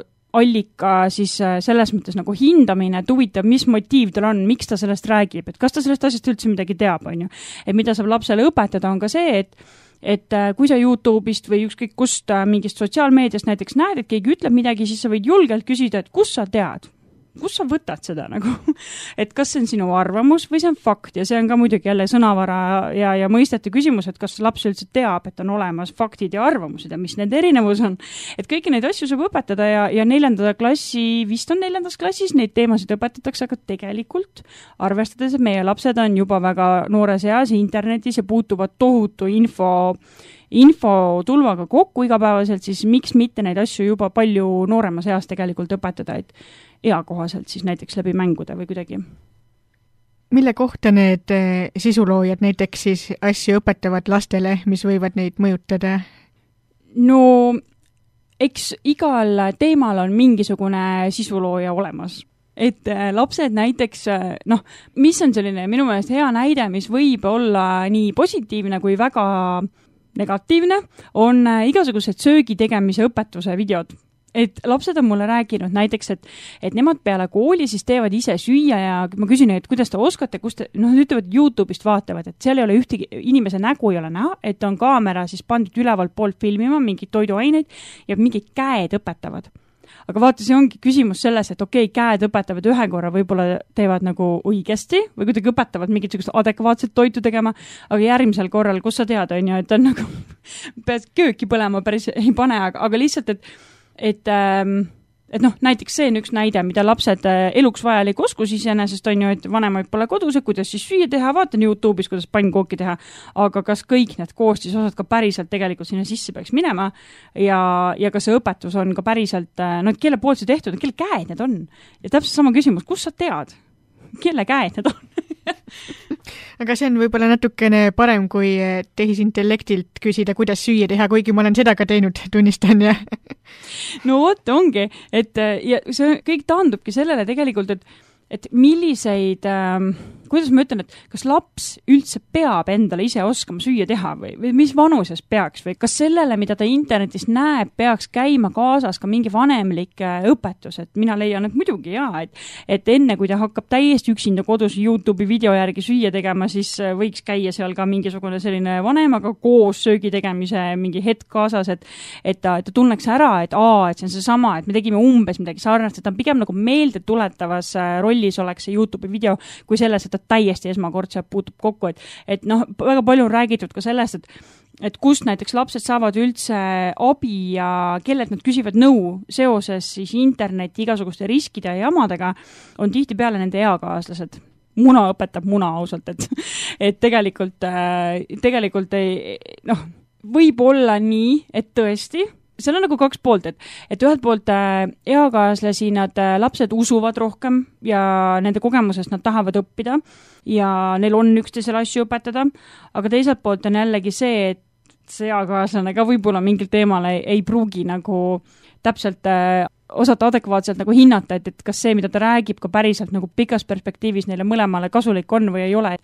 [SPEAKER 3] allika siis selles mõttes nagu hindamine, et huvitav, mis motiiv tal on, miks ta sellest räägib, et kas ta sellest asjast üldse midagi teab, on ju. Et mida saab lapsele õpetada on ka see, et et kui sa YouTube'ist või ükskõik kust mingist sotsiaalmeediast näiteks näed, et keegi ütleb midagi, siis sa võid julgelt küsida, et kus sa tead? Kus sa võtad seda nagu? Et kas see on sinu arvamus või see on fakt ja see on ka muidugi jälle sõnavara ja, ja mõistete küsimus, et kas laps üldse teab, et on olemas faktid ja arvamused ja mis nende erinevus on. Et kõiki neid asju saab õpetada ja, ja neljanda klassi, vist on neljandas klassis, neid teemasid õpetatakse, aga tegelikult arvestades, et meie lapsed on juba väga noores eas internetis ja puutuvad tohutu info infotulvaga kokku igapäevaselt, siis miks mitte neid asju juba palju nooremas eas tegelikult õpetada, et eakohaselt siis näiteks läbi mängude või kuidagi.
[SPEAKER 2] Mille kohta need sisuloojad näiteks siis asju õpetavad lastele, mis võivad neid mõjutada?
[SPEAKER 3] No eks igal teemal on mingisugune sisulooja olemas. Et lapsed näiteks, noh, mis on selline minu meelest hea näide, mis võib olla nii positiivne kui väga negatiivne, on igasugused söögi tegemise õpetuse videod. Et lapsed on mulle rääkinud näiteks, et, et nemad peale kooli siis teevad ise süüa ja ma küsin, et kuidas te oskate, kus te, noh, ütlevad YouTube'ist vaatavad, et seal ei ole ühtegi, inimese nägu ei ole näha, et on kaamera siis pandud ülevalt poolt filmima mingid toiduaineid ja mingid käed õpetavad. Aga vaata, see ongi küsimus selles, et okei, okay, käed õpetavad ühe korra, võib-olla teevad nagu õigesti või kuidagi õpetavad mingit adekvaatset toitu tegema, aga järgmisel korral, kus sa tead, on ju, et on nagu pead kööki põlema päris ei pane, aga, aga lihtsalt, et, et, ähm, et noh, näiteks see on üks näide, mida lapsed eluks vajalik oskus iseenesest on ju, et vanemaid pole kodus, et kuidas siis süüa teha, vaatan YouTube'is, kuidas pannkooki teha, aga kas kõik need koostisosad ka päriselt tegelikult sinna sisse peaks minema ja, ja kas see õpetus on ka päriselt, no kelle poolt see tehtud, kelle käed need on? Ja täpselt sama küsimus, kus sa tead? Kelle käed need on?
[SPEAKER 2] aga see on võib-olla natukene parem, kui tehisintellektilt küsida, kuidas süüa teha, kuigi ma olen seda ka teinud, tunnistan, jah.
[SPEAKER 3] No vot, ongi, et ja see kõik taandubki sellele tegelikult, et et milliseid, äh, kuidas ma ütlen, et kas laps üldse peab endale ise oskama süüa teha või, või mis vanuses peaks või kas sellele, mida ta internetis näeb, peaks käima kaasas ka mingi vanemlik äh, õpetus, et mina leian, et muidugi jaa, et, et enne kui ta hakkab täiesti üksinda kodus YouTube'i video järgi süüa tegema, siis äh, võiks käia seal ka mingisugune selline vanemaga koos söögi tegemise mingi hetk kaasas, et, et, ta, et ta tunneks ära, et aa, et see on see sama, et me tegime umbes midagi sarnast, et ta on pigem nagu meelde tuletavas äh, rolli oleks see YouTube'i video, kui selles, et ta täiesti esmakordselt puutub kokku, et, et noh, väga palju on räägitud ka sellest, et, et kust näiteks lapsed saavad üldse abi ja kellelt nad küsivad nõu seoses siis interneti igasuguste riskide ja jamadega, on tihtipeale nende eakaaslased. Muna õpetab muna ausalt, et, et tegelikult, tegelikult ei, noh, võib olla nii, et tõesti, seal on nagu kaks poolt, et, et ühelt poolt äh, eakaaslasi nad äh, lapsed usuvad rohkem ja nende kogemusest nad tahavad õppida ja neil on üksteisele asju õpetada, aga teiselt poolt on jällegi see, et see eakaaslane ka võib-olla mingil teemal ei, ei pruugi nagu täpselt äh, osata adekvaatselt nagu hinnata, et, et kas see, mida ta räägib, ka päriselt nagu pikas perspektiivis neile mõlemale kasulik on või ei ole.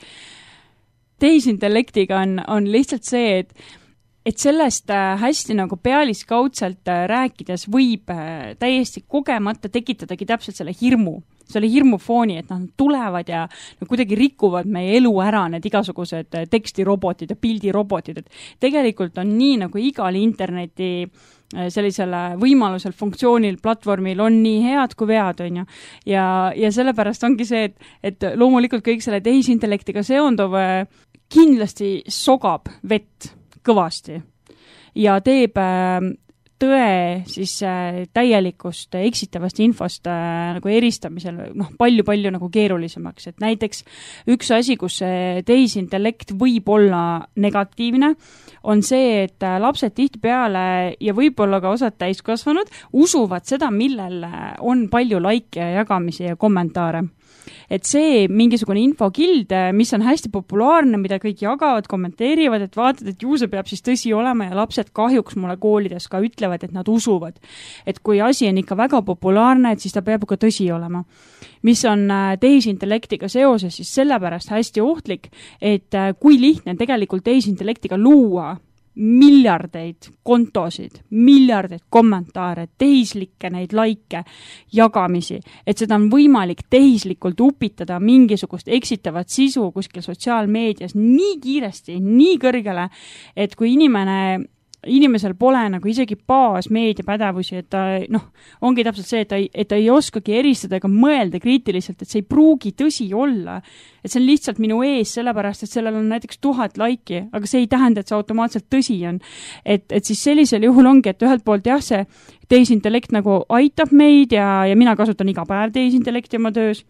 [SPEAKER 3] Tehisintellektiga on, on lihtsalt see, et et sellest hästi nagu pealiskaudselt rääkides võib täiesti kogemata tekitadagi täpselt selle hirmu, selle hirmufooni, et nad tulevad ja no, kuidagi rikuvad meie elu ära, need igasugused tekstirobotid ja pildirobotid, et tegelikult on nii nagu igal interneti sellisele võimalusel, funktsioonil, platvormil on nii head kui vead, on ju. Ja, ja sellepärast ongi see, et, et loomulikult kõik selle tehisintellektiga seonduv kindlasti sogab vett kõvasti ja teeb äh, tõe siis äh, täielikust eksitavast infost äh, nagu eristamisel noh, palju-palju nagu keerulisemaks, et näiteks üks asi, kus see tehisintellekt võib olla negatiivne, on see, et äh, lapsed tihtipeale ja võib-olla ka osad täiskasvanud usuvad seda, millel on palju laike ja jagamisi ja kommentaare. Et see mingisugune infokild, mis on hästi populaarne, mida kõik jagavad, kommenteerivad, et vaatad, et ju see peab siis tõsi olema ja lapsed kahjuks mulle koolides ka ütlevad, et nad usuvad. Et kui asi on ikka väga populaarne, et siis ta peab ka tõsi olema. Mis on tehisintellektiga seoses siis sellepärast hästi ohtlik, et kui lihtne tegelikult tehisintellektiga luua miljardeid kontosid, miljardeid kommentaare, tehislikke neid laike, jagamisi, et seda on võimalik tehislikult upitada mingisugust eksitavat sisu kuskil sotsiaalmeedias nii kiiresti, nii kõrgele, et kui inimene inimesel pole nagu isegi baas meediapädevusi, et ta, noh, ongi täpselt see, et ta ei, et ta ei oskagi eristada ega mõelda kriitiliselt, et see ei pruugi tõsi olla. Et see on lihtsalt minu ees, sellepärast, et sellel on näiteks tuhat laiki, aga see ei tähenda, et see automaatselt tõsi on. Et, et siis sellisel juhul ongi, et ühelt poolt jah, see tehisintellekt nagu aitab meid ja, ja mina kasutan iga päev tehisintellekti oma töös.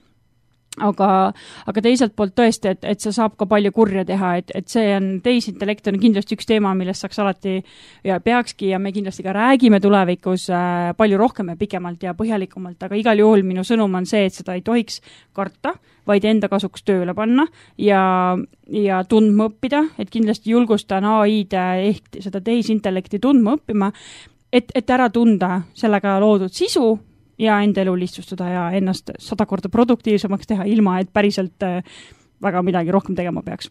[SPEAKER 3] Aga, aga teiselt poolt tõesti, et, et see saab ka palju kurja teha, et, et see on, tehisintellekt on kindlasti üks teema, millest saaks alati ja peakski ja me kindlasti ka räägime tulevikus äh, palju rohkem ja pikemalt ja põhjalikumalt, aga igal juhul minu sõnum on see, et seda ei tohiks karta, vaid enda kasuks tööle panna ja, ja tundma õppida, et kindlasti julgustan A I-d ehk seda tehisintellekti tundma õppima, et, et ära tunda sellega loodud sisu, ja enda elu lihtsustada ja ennast sada korda produktiivsemaks teha, ilma et päriselt väga midagi rohkem tegema peaks.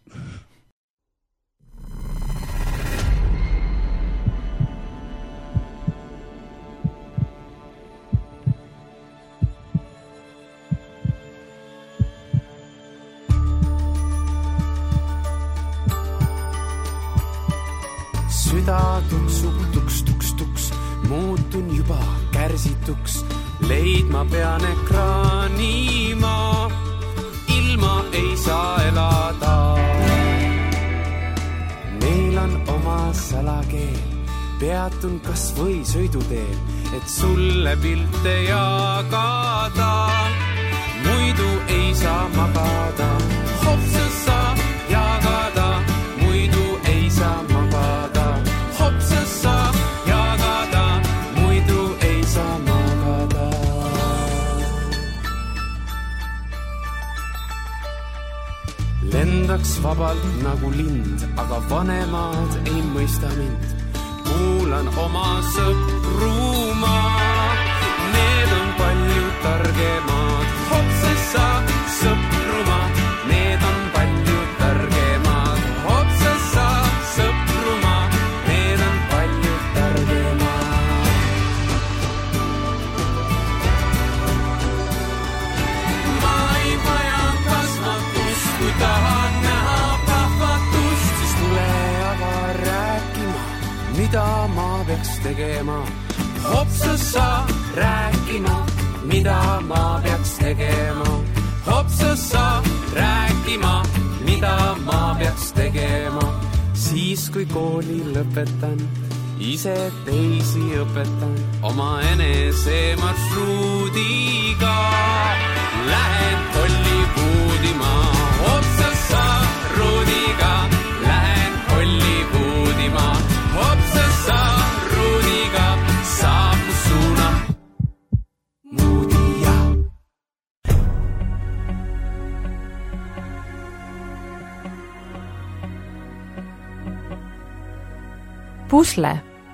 [SPEAKER 4] Süda tuksub, tuks, tuks, tuks, muutun juba kärsituks. Leidma pean ekraani ma, ilma ei saa elada. Neil on oma salakeel, peatun kas või sõiduteel, et sulle pilte jagada. Muidu ei saa magada, hopsassa jagada, muidu ei saa magada, hopsassa jagada, muidu ei saa magada. Lendan vabalt nagu lind, aga vanemad ei mõista mind. Kuulan oma sõprumaa, need on palju targemad. Hopsessa sõpruma, need on palju targemad. Hopsessa sõpruma, need on palju targemad. Ma ei vaja kasvatust, kui tahan näha pahvatust, siis tule aga rääkima, mida ma peaks tegema. Hopsassa rääkima, mida ma peaks tegema. Hopsassa rääkima, mida ma peaks tegema. Siis kui kooli lõpetan, ise teisi õpetan oma enese marsruudiga. Lähen Hollywoodima, Hopsassa ruudiga. Lähen Hollywoodima, Hopsassa ruudiga. Saabu suuna muudija.
[SPEAKER 1] Pusle.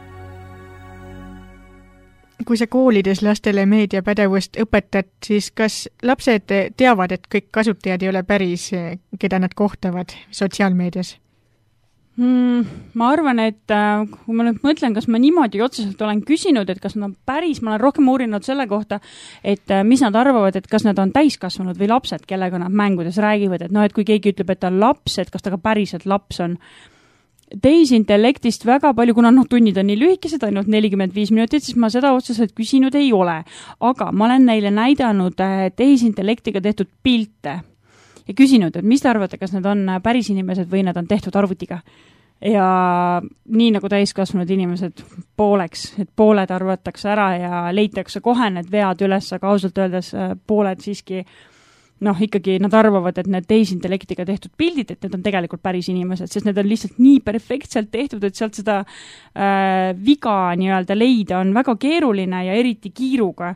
[SPEAKER 2] Kui sa koolides lastele meediapädevust õpetad, siis kas lapsed teavad, et kõik kasutajad ei ole päris, keda nad kohtavad sotsiaalmeedias?
[SPEAKER 3] Hmm, ma arvan, et kui ma nüüd mõtlen, kas ma niimoodi otseselt olen küsinud, et kas nad on päris, ma olen rohkem uurinud selle kohta, et mis nad arvavad, et kas nad on täiskasvanud või lapsed, kellega nad mängudes räägivad, et noh, et kui keegi ütleb, et ta on laps, et kas ta ka päriselt laps on. Tehisintellektist väga palju, kuna noh, tunnid on nii lühikesed, ainult nelikümmend viis minutit, siis ma seda otseselt küsinud ei ole. Aga ma olen neile näidanud tehisintellektiga tehtud pilte ja küsinud, et mis te arvate, kas need on päris inimesed või need on tehtud arvutiga. Ja nii nagu täiskasvanud inimesed pooleks, et pooled arvatakse ära ja leitakse kohe need vead üles, aga ausalt öeldes pooled siiski noh, ikkagi nad arvavad, et need tehisintellektiga tehtud pildid, et need on tegelikult päris inimesed, sest need on lihtsalt nii perfektselt tehtud, et sealt seda äh, viga nii-öelda leida on väga keeruline ja eriti kiiruga.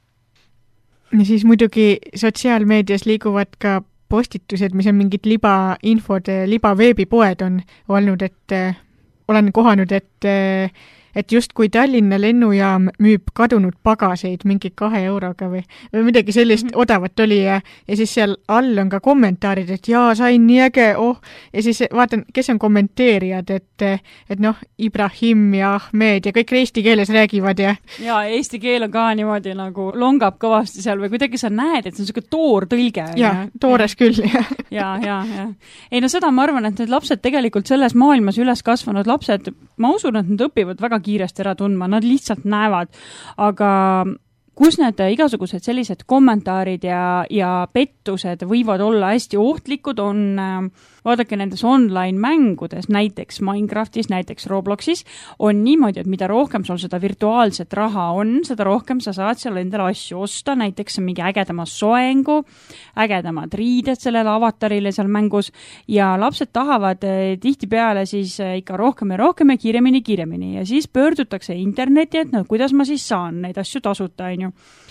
[SPEAKER 2] Ja siis muidugi sotsiaalmeedias liiguvad ka postitused, mis on mingid libainfod, libaveebipoed on olnud, et äh, olen kohanud, et äh, et just kui Tallinna lennujaam müüb kadunud pagaseid mingi kahe euroga või, või midagi sellist mm-hmm. odavat oli ja, ja siis seal all on ka kommentaarid, et jaa, sain nii äge, oh, ja siis vaatan, kes on kommenteerijad, et, et noh, Ibrahim ja Ahmed ja kõik eesti keeles räägivad ja
[SPEAKER 3] ja eesti keel on ka niimoodi nagu longab kõvasti seal või kuidagi sa näed, et see on selline toor tõlge.
[SPEAKER 2] Jaa, toores ja. Küll, jah.
[SPEAKER 3] ja, ja, ja. Ei no seda ma arvan, et need lapsed tegelikult selles maailmas üles kasvanud lapsed, ma usun, et nad õpivad väga kiiresti ära tundma, nad lihtsalt näevad, aga kus need igasugused sellised kommentaarid ja, ja pettused võivad olla hästi ohtlikud, on vaadake nendes online mängudes, näiteks Minecraftis, näiteks Robloxis, on niimoodi, et mida rohkem sul seda virtuaalset raha on, seda rohkem sa saad seal endale asju osta, näiteks mingi ägedama soengu, ägedamad riided sellele avatarile seal mängus ja lapsed tahavad tihtipeale siis ikka rohkem ja rohkem ja kiiremini, kiiremini ja siis pöördutakse interneti, et no kuidas ma siis saan neid asju tasuta, on ju.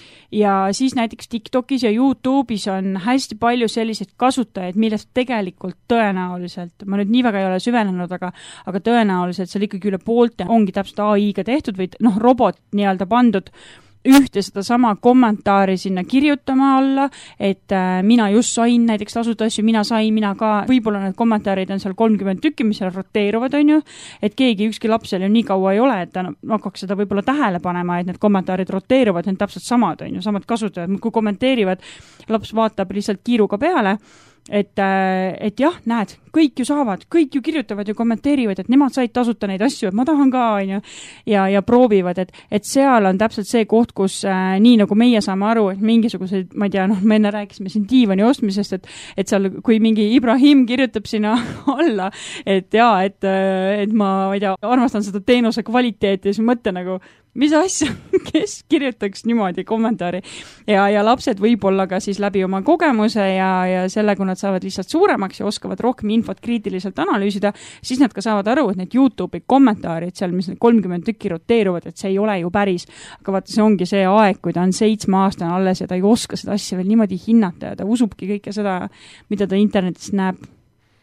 [SPEAKER 3] Ja siis näiteks TikTokis ja YouTube'is on hästi palju selliseid kasutajaid, millest tegelikult tõenäoliselt, ma nüüd nii väga ei ole süvenenud, aga, aga tõenäoliselt seal ikkagi üle poolte ongi täpselt A I-ga tehtud või noh, robot nii-öelda pandud ühte seda sama kommentaari sinna kirjutama alla, et äh, mina just sain näiteks tasuta asju, mina sain, mina ka, võib-olla need kommentaarid on seal kolmkümmend tükki, mis seal roteeruvad, on ju, et keegi ükski laps seal ju nii kaua ei ole, et ta hakkaks seda võib-olla tähele panema, et need kommentaarid roteeruvad, need täpselt samad, on ju, samad kasutajad, kui kommenteerivad, laps vaatab lihtsalt kiiruga peale, et, et jah, näed, kõik ju saavad, kõik ju kirjutavad ja kommenteerivad, et nemad said tasuta neid asju, et ma tahan ka, on ju, ja, ja proovivad, et, et seal on täpselt see koht, kus äh, nii nagu meie saame aru, et mingisugused, ma ei tea, noh, me enne rääkisime siin diivani ostmisest, et, et seal, kui mingi Ibrahim kirjutab sinna alla, et jaa, et, et ma, ma ei tea, armastan seda teenuse kvaliteeti ja siis mõtte nagu, mis asja, kes kirjutaks niimoodi kommentaari ja, ja lapsed võib-olla ka siis läbi oma kogemuse ja, ja selle, kui nad saavad lihtsalt suuremaks ja oskavad rohkem infot kriitiliselt analüüsida, siis nad ka saavad aru, et need YouTube'i kommentaarid seal, mis need kolmkümmend tükki roteeruvad, et see ei ole ju päris. Aga vaata, see ongi see aeg, kui ta on seitsme aastane alles ja ta ei oska seda asja veel niimoodi hinnata ja ta usubki kõike seda, mida ta internetis näeb.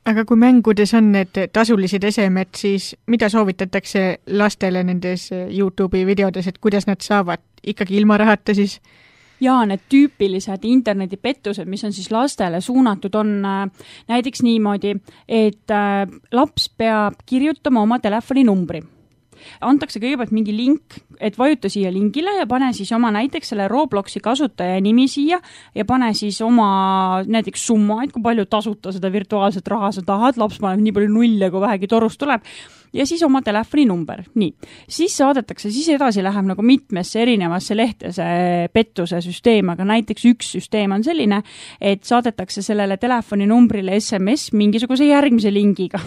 [SPEAKER 2] aga kui mängudes on need tasulised esemed, siis mida soovitatakse lastele nendes YouTube'i videodes, et kuidas nad saavad ikkagi ilma rahata siis?
[SPEAKER 3] Jaa, need tüüpilised internetipettused, mis on siis lastele suunatud, on näiteks niimoodi, et laps peab kirjutama oma telefoninumbri. Antakse kõigepealt mingi link, et vajuta siia lingile ja pane siis oma näiteks selle Robloxi kasutaja nimi siia ja pane siis oma näiteks summa, et kui palju tasuta seda virtuaalset raha sa tahad, laps paneb nii palju nulle, kui vähegi torust tuleb, ja siis oma telefoninumber. Nii. Siis saadetakse, siis edasi läheb nagu mitmesse erinevasse lehte see pettuse süsteem, aga näiteks üks süsteem on selline, et saadetakse sellele telefoninumbrile S M S mingisuguse järgmise lingiga.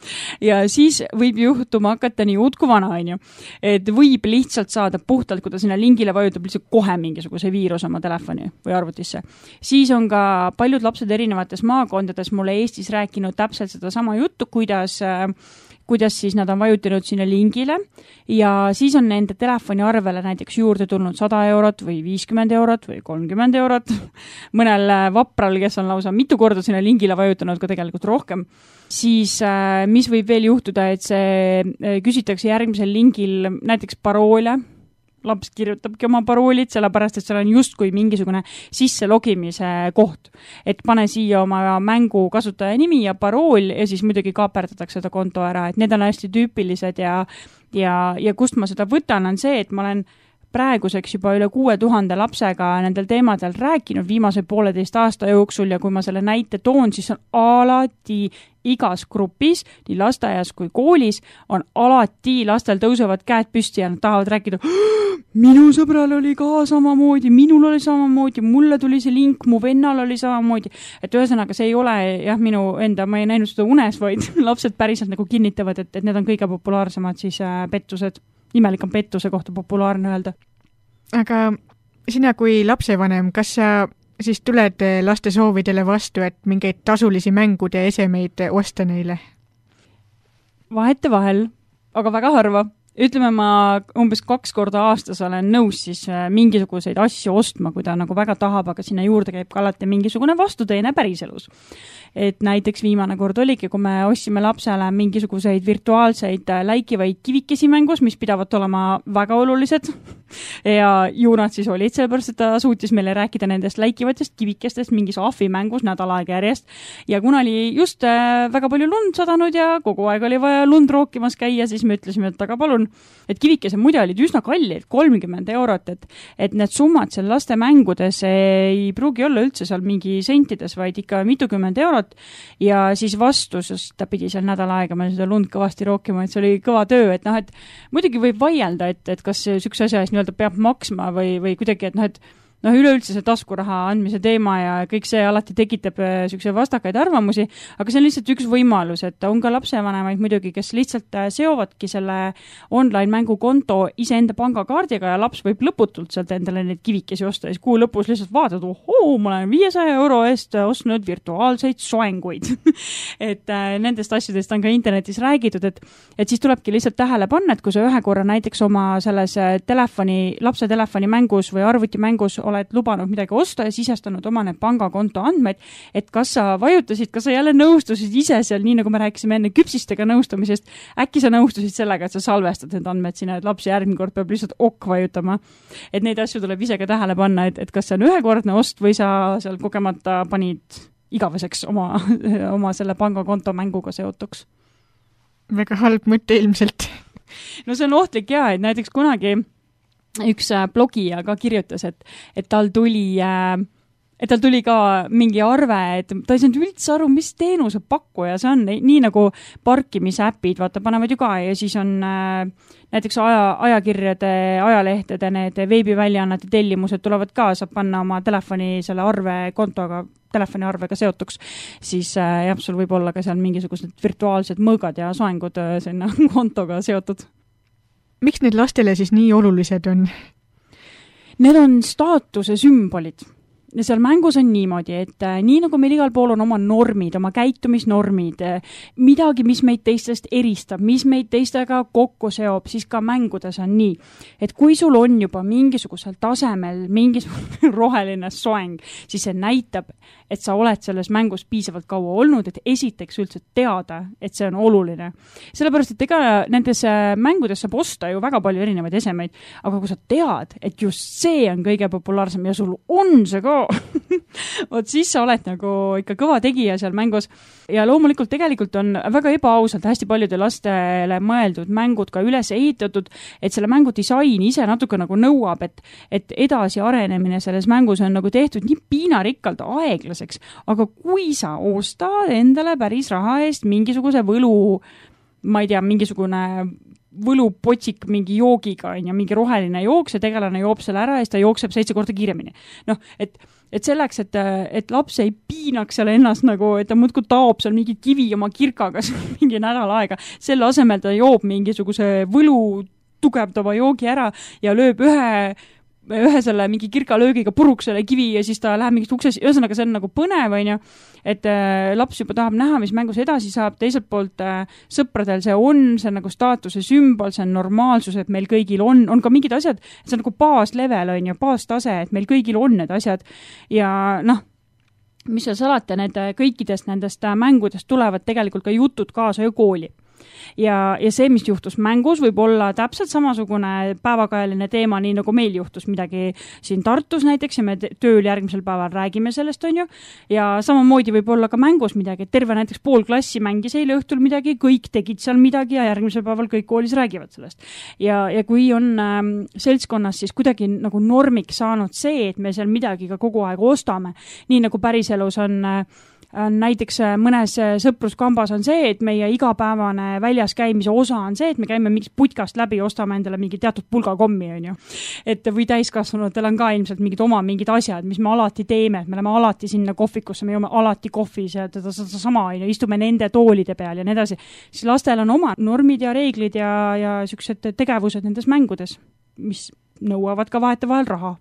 [SPEAKER 3] Ja siis võib juhtuma hakata nii uut kui vana, on ju. Et võib lihtsalt saada puhtalt, kui ta sinna lingile vajutab lihtsalt kohe mingisuguse viirus oma telefoni või arvutisse. Siis on ka paljud lapsed erinevates maakondades mulle Eestis rääkinud täpselt seda sama juttu, kuidas kuidas siis nad on vajutanud sinna lingile ja siis on nende telefoni arvele näiteks juurde tulnud sada eurot või viiskümmend eurot või kolmkümmend eurot. Mõnel vapral, kes on lausa mitu korda sinna lingile vajutanud, ka tegelikult rohkem. Siis mis võib veel juhtuda, et see küsitakse järgmisel lingil näiteks paroole. Laps kirjutabki oma paroolid, sellepärast, et seal on justkui mingisugune sisse logimise koht. Et pane siia oma mängu kasutaja nimi ja parool ja siis muidugi kaaperdatakse seda konto ära. Et need on hästi tüüpilised ja, ja, ja kust ma seda võtan on see, et ma olen praeguseks juba üle kuue tuhande lapsega nendel teemadel rääkinud viimase pooleteist aasta jooksul ja kui ma selle näite toon, siis on alati igas grupis, nii lasteaias kui koolis, on alati lastel tõusevad käed püsti ja nad tahavad rääkida, minu sõbral oli ka samamoodi, minul oli samamoodi, mulle tuli see link, mu vennal oli samamoodi. Et ühesõnaga see ei ole jah, minu enda, ma ei näinud seda unes, vaid lapsed päriselt nagu kinnitavad, et, et need on kõige populaarsemad siis pettused. Imelik on pettuse kohta populaarne öelda.
[SPEAKER 2] Aga sina kui lapsevanem, kas sa siis tuled laste soovidele vastu, et mingeid tasulisi mängude esemeid osta neile?
[SPEAKER 3] Vahete vahel, aga väga harva. Ütleme, ma umbes kaks korda aastas olen nõus siis mingisuguseid asju ostma, kui ta nagu väga tahab, aga sinna juurde käib ka alati mingisugune vastuteene päriselus. Et näiteks viimane kord oligi, kui me ostsime lapsele mingisuguseid virtuaalseid läikivaid kivikesi mängus, mis pidavat olema väga olulised. Ja ju nad siis olid, sellepärast, et ta suutis meile rääkida nendest läikivatest kivikestest mingis ahvi mängus nädal aega järjest. Ja kuna oli just väga palju lund sadanud ja kogu aeg oli vaja lund rookimas käia, siis me ütlesime, et aga palun, et kivikesed muide olid üsna kallid, kolmkümmend eurot, et, et need summad seal laste mängudes ei pruugi olla üldse seal mingi sentides, vaid ikka mitukümmend eurot ja siis vastu, sest ta pidi seal nädal aega meil seda lund kõvasti rookima, et see oli kõva töö, et noh, et muidugi võib vaielda, et, et kas sükse asja eest nii-öelda peab maksma või, või kuidagi, et noh, et noh, üleüldse see taskuraha andmise teema ja kõik see alati tekitab sükse vastakaid arvamusi, aga see on lihtsalt üks võimalus, et on ka lapsevanemaid muidugi, kes lihtsalt seovadki selle online mängukonto iseenda pangakaardiga ja laps võib lõputult sealt endale neid kivikesi osta ja siis kuu lõpus lihtsalt vaatad, ohoo, ma olen viiesaja euro eest ostnud virtuaalseid soenguid. et äh, nendest asjadest on ka internetis räägitud, et, et siis tulebki lihtsalt tähele panna, et kui sa ühe korra näiteks oma selles telefoni, lapse telefoni mängus või arvuti mängus oled lubanud midagi osta ja sisestanud oma need pangakonto andmeid, et kas sa vajutasid, kas sa jälle nõustusid ise seal, nii nagu me rääkisime enne küpsistega nõustumisest, äkki sa nõustusid sellega, et sa salvestad need andmed sinna, et laps järgmine kord peab lihtsalt ok vajutama. Et neid asju tuleb ise ka tähele panna, et, et kas see on ühekordne ost või sa seal kogemata panid igaveseks oma, oma selle pangakonto mänguga seotuks.
[SPEAKER 2] Väga halb mõte ilmselt.
[SPEAKER 3] No see on ohtlik ja, et näiteks kunagi üks blogija ka kirjutas, et, et tal tuli, et tal tuli ka mingi arve, et ta ei saanud üldse aru, mis teenuse pakkuja see on, nii nagu parkimisäpid, vaata, panevad ju ka ja siis on näiteks aja, ajakirjade, ajalehtede, need veebiväljaannete tellimused tulevad ka, saab panna oma telefoni selle arve kontoga, telefoni arvega seotuks, siis jah, sul võib olla ka seal mingisugused virtuaalsed mõõgad ja soengud sinna kontoga seotud.
[SPEAKER 2] Miks need lastele siis nii olulised on?
[SPEAKER 3] Need on staatuse sümbolid. seal mängus on niimoodi, et äh, nii nagu meil igal pool on oma normid, oma käitumisnormid, äh, midagi, mis meid teistest eristab, mis meid teistega kokku seob, siis ka mängudes on nii, et kui sul on juba mingisugusel tasemel mingisugune roheline soeng, siis see näitab, et sa oled selles mängus piisavalt kaua olnud, et esiteks üldse teada, et see on oluline. Sellepärast, et ega nendes mängudes saab osta ju väga palju erinevaid esemeid, aga kui sa tead, et just see on kõige populaarsem ja sul on see ka, vot siis sa oled nagu ikka kõva tegija seal mängus. Ja loomulikult tegelikult on väga ebaausalt hästi paljude lastele mõeldud mängud ka üles ehitatud, et selle mängu disain ise natuke nagu nõuab, et, et edasi arenemine selles mängus on nagu tehtud nii piinarikkalt aeglaseks, aga kui sa ostad endale päris raha eest mingisuguse võlu, ma ei tea, mingisugune võlupotsik mingi joogiga, on ja mingi roheline jook, see tegelane joob selle ära ja siis ta jookseb seitse korda kiiremini. Noh, et, et selleks, et, et laps ei piinaks seal ennast nagu, et ta muudku taob seal mingi kivi oma kirkaga mingi nädal aega, selle asemel ta joob mingisuguse võlu tugevdava joogi ära ja lööb ühe ühe selle mingi kirkalöögiga puruks selle kivi ja siis ta läheb mingist ukses, ühesõnaga see on nagu põnev, on ju, et äh, laps juba tahab näha, mis mängus edasi saab, teiselt poolt äh, sõpradel see on, see on nagu staatuse sümbol, see on normaalsus, et meil kõigil on, on ka mingid asjad, see on nagu baaslevel, on ju, baastase, et meil kõigil on need asjad ja noh, mis seal salata, need kõikidest nendest mängudest tulevad tegelikult ka jutud kaasa ju kooli. Ja, ja see, mis juhtus mängus, võib olla täpselt samasugune päevakajaline teema, nii nagu meil juhtus midagi siin Tartus näiteks ja me tööl järgmisel päeval räägime sellest, on ju, ja samamoodi võib olla ka mängus midagi, et terve näiteks pool klassi mängis eile õhtul midagi, kõik tegid seal midagi ja järgmisel päeval kõik koolis räägivad sellest. Ja, ja kui on ähm, seltskonnas siis kuidagi nagu normiks saanud see, et me seal midagi ka kogu aeg ostame, nii nagu päriselus on äh, näiteks mõnes sõpruskambas on see, et meie igapäevane väljas käimise osa on see, et me käime mingist putkast läbi, ostame endale mingi teatud pulga kommi, on ju. Et või täiskasvanutel on ka ilmselt mingid oma mingid asjad, mis me alati teeme, et me oleme alati sinna kohvikusse, me joome alati kohvis ja teda sama, on ju, istume nende toolide peal ja nii edasi. Siis lastel on oma normid ja reeglid ja, ja sellised tegevused nendes mängudes, mis nõuavad ka vahetevahel raha.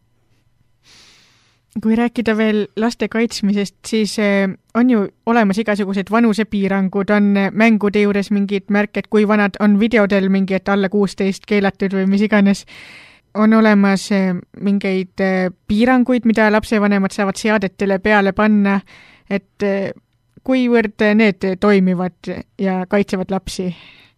[SPEAKER 2] Kui rääkida veel laste kaitsmisest, siis on ju olemas igasugused vanusepiirangud, on mängude juures mingid märked, kui vanad on videodel mingi, et alla kuusteist keelatud või mis iganes. On olemas mingeid piiranguid, mida lapsevanemad saavad seadetele peale panna, et kuivõrd need toimivad ja kaitsevad lapsi?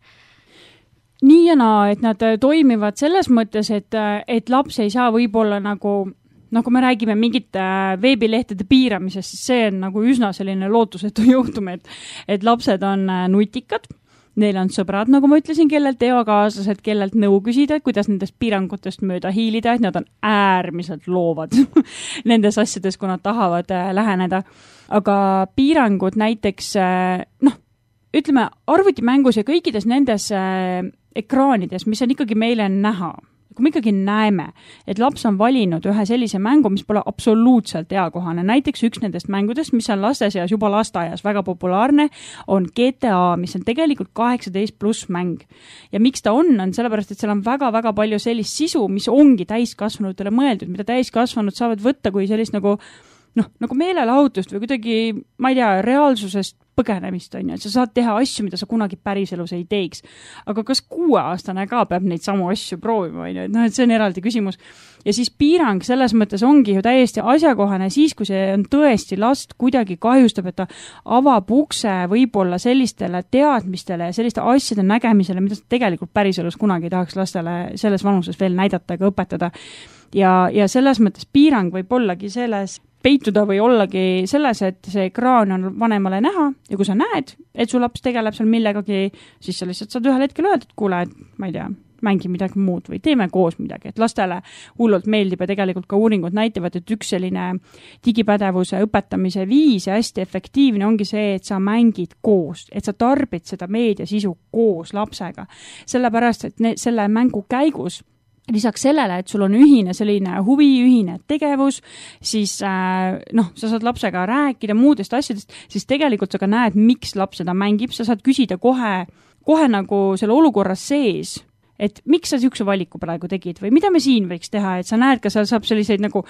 [SPEAKER 3] Nii ja naa, et nad toimivad selles mõttes, et, et laps ei saa võib-olla nagu no kui me räägime mingite veebilehtede piiramisest, siis see on nagu üsna selline lootusetu juhtum, et, et lapsed on nutikad, neil on sõbrad, nagu ma ütlesin, kellelt eakaaslased, kellelt nõu küsida, kuidas nendest piirangutest mööda hiilida, et nad on äärmiselt loovad nendes asjades, kui nad tahavad läheneda. Aga piirangud näiteks, noh, ütleme, arvutimängus ja kõikides nendes ekraanides, mis on ikkagi meile näha, kui me ikkagi näeme, et laps on valinud ühe sellise mängu, mis pole absoluutselt eakohane. Näiteks üks nendest mängudest, mis on laste seas juba lasteaias väga populaarne, on G T A, mis on tegelikult kaheksateist pluss mäng. Ja miks ta on, on sellepärast, et seal on väga-väga palju sellist sisu, mis ongi täiskasvanutele mõeldud, mida täiskasvanud saavad võtta kui sellist nagu, noh, nagu meelelahutust või kuidagi, ma ei tea, reaalsusest põgenemist on ju, et sa saad teha asju, mida sa kunagi päriselus ei teiks. Aga kas kuueaastane ka peab neid samu asju proovima, on ju, et noh, et see on eraldi küsimus. Ja siis piirang selles mõttes ongi ju täiesti asjakohane siis, kui see on tõesti last kuidagi kahjustab, et ta avab ukse võib-olla sellistele teadmistele ja selliste asjade nägemisele, mida tegelikult päriselus kunagi tahaks lastele selles vanuses veel näidata ega õpetada. Ja, ja selles mõttes piirang võib ollagi selles peituda või ollagi selles, et see ekraan on vanemale näha ja kui sa näed, et su laps tegeleb seal millegagi, siis sa lihtsalt saad ühel hetkel öelda, et kuule, et ma ei tea, mängi midagi muud või teeme koos midagi, et lastele hullult meeldib ja tegelikult ka uuringud näitavad, et üks selline digipädevuse õpetamise viis ja hästi efektiivne ongi see, et sa mängid koos, et sa tarbid seda meediasisu koos lapsega. Sellepärast, et ne, selle mängu käigus lisaks sellele, et sul on ühine selline huvi, ühine tegevus, siis äh, noh, sa saad lapsega rääkida muudest asjadest, siis tegelikult sa ka näed, miks laps seda mängib, sa saad küsida kohe, kohe nagu selle olukorra sees, et miks sa niisuguse valiku praegu tegid või mida me siin võiks teha, et sa näed, ka seal saab selliseid nagu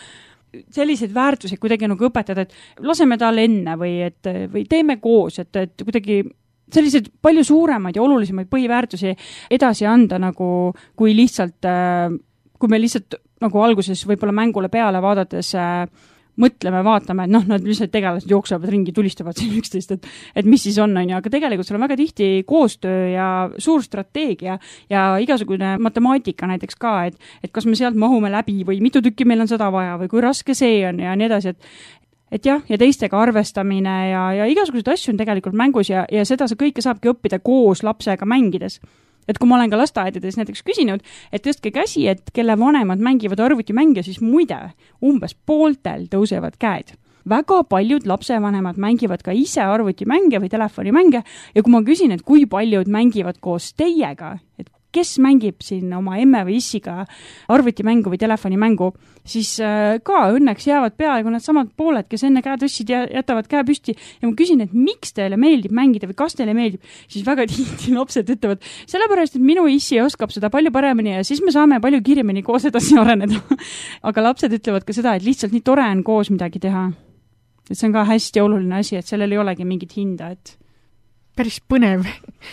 [SPEAKER 3] selliseid väärtusi kuidagi nagu õpetada, et laseme tal enne või, et, või teeme koos, et, et kuidagi sellised palju suuremaid ja olulisemaid põhiväärtusi edasi anda nagu, kui lihtsalt, kui me lihtsalt nagu alguses võib-olla mängule peale vaadates mõtleme, vaatame, et noh, nad lihtsalt tegelased jooksevad ringi, tulistavad siin üksteist, et, et mis siis on, on ju, aga tegelikult seal on väga tihti koostöö ja suur strateegia ja igasugune matemaatika näiteks ka, et, et kas me sealt mahume läbi või mitu tükki meil on seda vaja või kui raske see on ja nii edasi, et et jah, ja teistega arvestamine ja, ja igasuguseid asju on tegelikult mängus ja, ja seda see kõike saabki õppida koos lapsega mängides. Et kui ma olen ka lasteaedades näiteks küsinud, et tõstke käsi, et kelle vanemad mängivad arvutimänge, siis muide, umbes pooltel tõusevad käed. Väga paljud lapsevanemad mängivad ka ise arvutimänge või telefonimänge ja kui ma küsin, et kui paljud mängivad koos teiega, et kes mängib siin oma emme või issiga arvutimängu või telefonimängu, siis ka õnneks jäävad peaaegu need samad pooled, kes enne käe tõstsid ja jätavad käe püsti ja ma küsin, et miks teile meeldib mängida või kas teile meeldib, siis väga tihti lapsed ütlevad, sellepärast, et minu issi oskab seda palju paremini ja siis me saame palju kiiremini koos edasi areneda. Aga lapsed ütlevad ka seda, et lihtsalt nii tore on koos midagi teha. Et see on ka hästi oluline asi, et sellel ei olegi mingit hinda, et
[SPEAKER 2] päris põnev.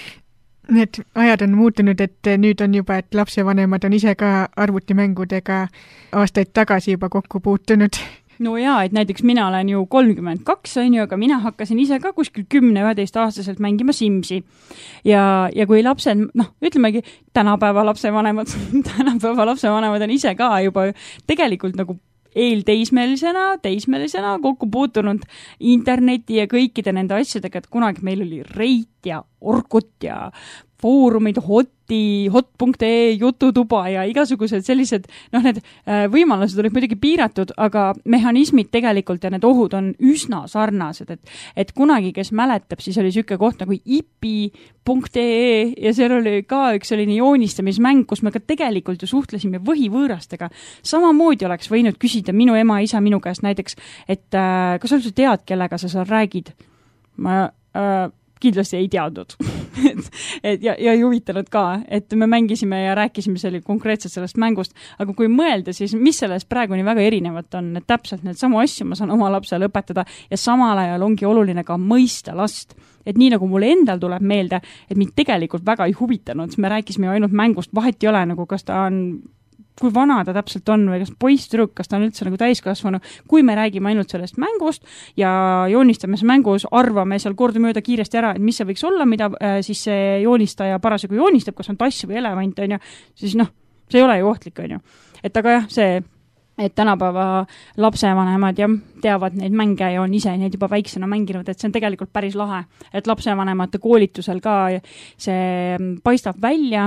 [SPEAKER 2] Need ajad on muutunud, et nüüd on juba, et lapsevanemad on ise ka arvutimängudega aastaid tagasi juba kokku puutunud.
[SPEAKER 3] No jaa, et näiteks mina olen ju kolmkümmend kaks, on ju, aga mina hakkasin ise ka kuskil kümme üheteist aastaselt mängima Simsi. Ja, ja kui lapsed, noh, ütlemegi, tänapäeva lapsevanemad, tänapäeva lapsevanemad on ise ka juba tegelikult nagu eelteismelisena, teismelisena kokku puutunud interneti ja kõikide nende asjadega, et kunagi meil oli Reit ja Orkut ja foorumid, Hoti, hot punkt ee, jututuba ja igasugused sellised, noh, need võimalused olid muidugi piiratud, aga mehhanismid tegelikult ja need ohud on üsna sarnased, et, et kunagi, kes mäletab, siis oli siuke koht nagu i p i punkt ee ja seal oli ka üks selline joonistamismäng, kus me ka tegelikult ju suhtlesime võhivõõrastega. Samamoodi oleks võinud küsida minu ema ja isa minu käest näiteks, et äh, kas sa üldse tead, kellega sa seal räägid? Ma äh, kindlasti ei teadnud. et, et, ja, ja ei huvitanud ka, et me mängisime ja rääkisime selle konkreetselt sellest mängust, aga kui mõelda, siis mis sellest praegu nii väga erinevat on, et täpselt need samu asju ma saan oma lapsele õpetada ja samal ajal ongi oluline ka mõista last. Et nii nagu mulle endal tuleb meelde, et mind tegelikult väga ei huvitanud, me rääkisime ainult mängust, vahet ei ole nagu, kas ta on kui vana ta täpselt on või kas poiss tüdruk, kas ta on üldse nagu täiskasvanu, kui me räägime ainult sellest mängust ja joonistame see mängus, arvame seal kordamööda kiiresti ära, et mis see võiks olla, mida äh, siis see joonistaja parasjagu joonistab, kas on tass või elevant, on ju, siis noh, see ei ole ju ohtlik, on ju. Et aga jah, see, et tänapäeva lapsevanemad ja teavad neid mänge ja on ise neid juba väiksena mänginud, et see on tegelikult päris lahe, et lapsevanemate koolitusel ka see paistab välja,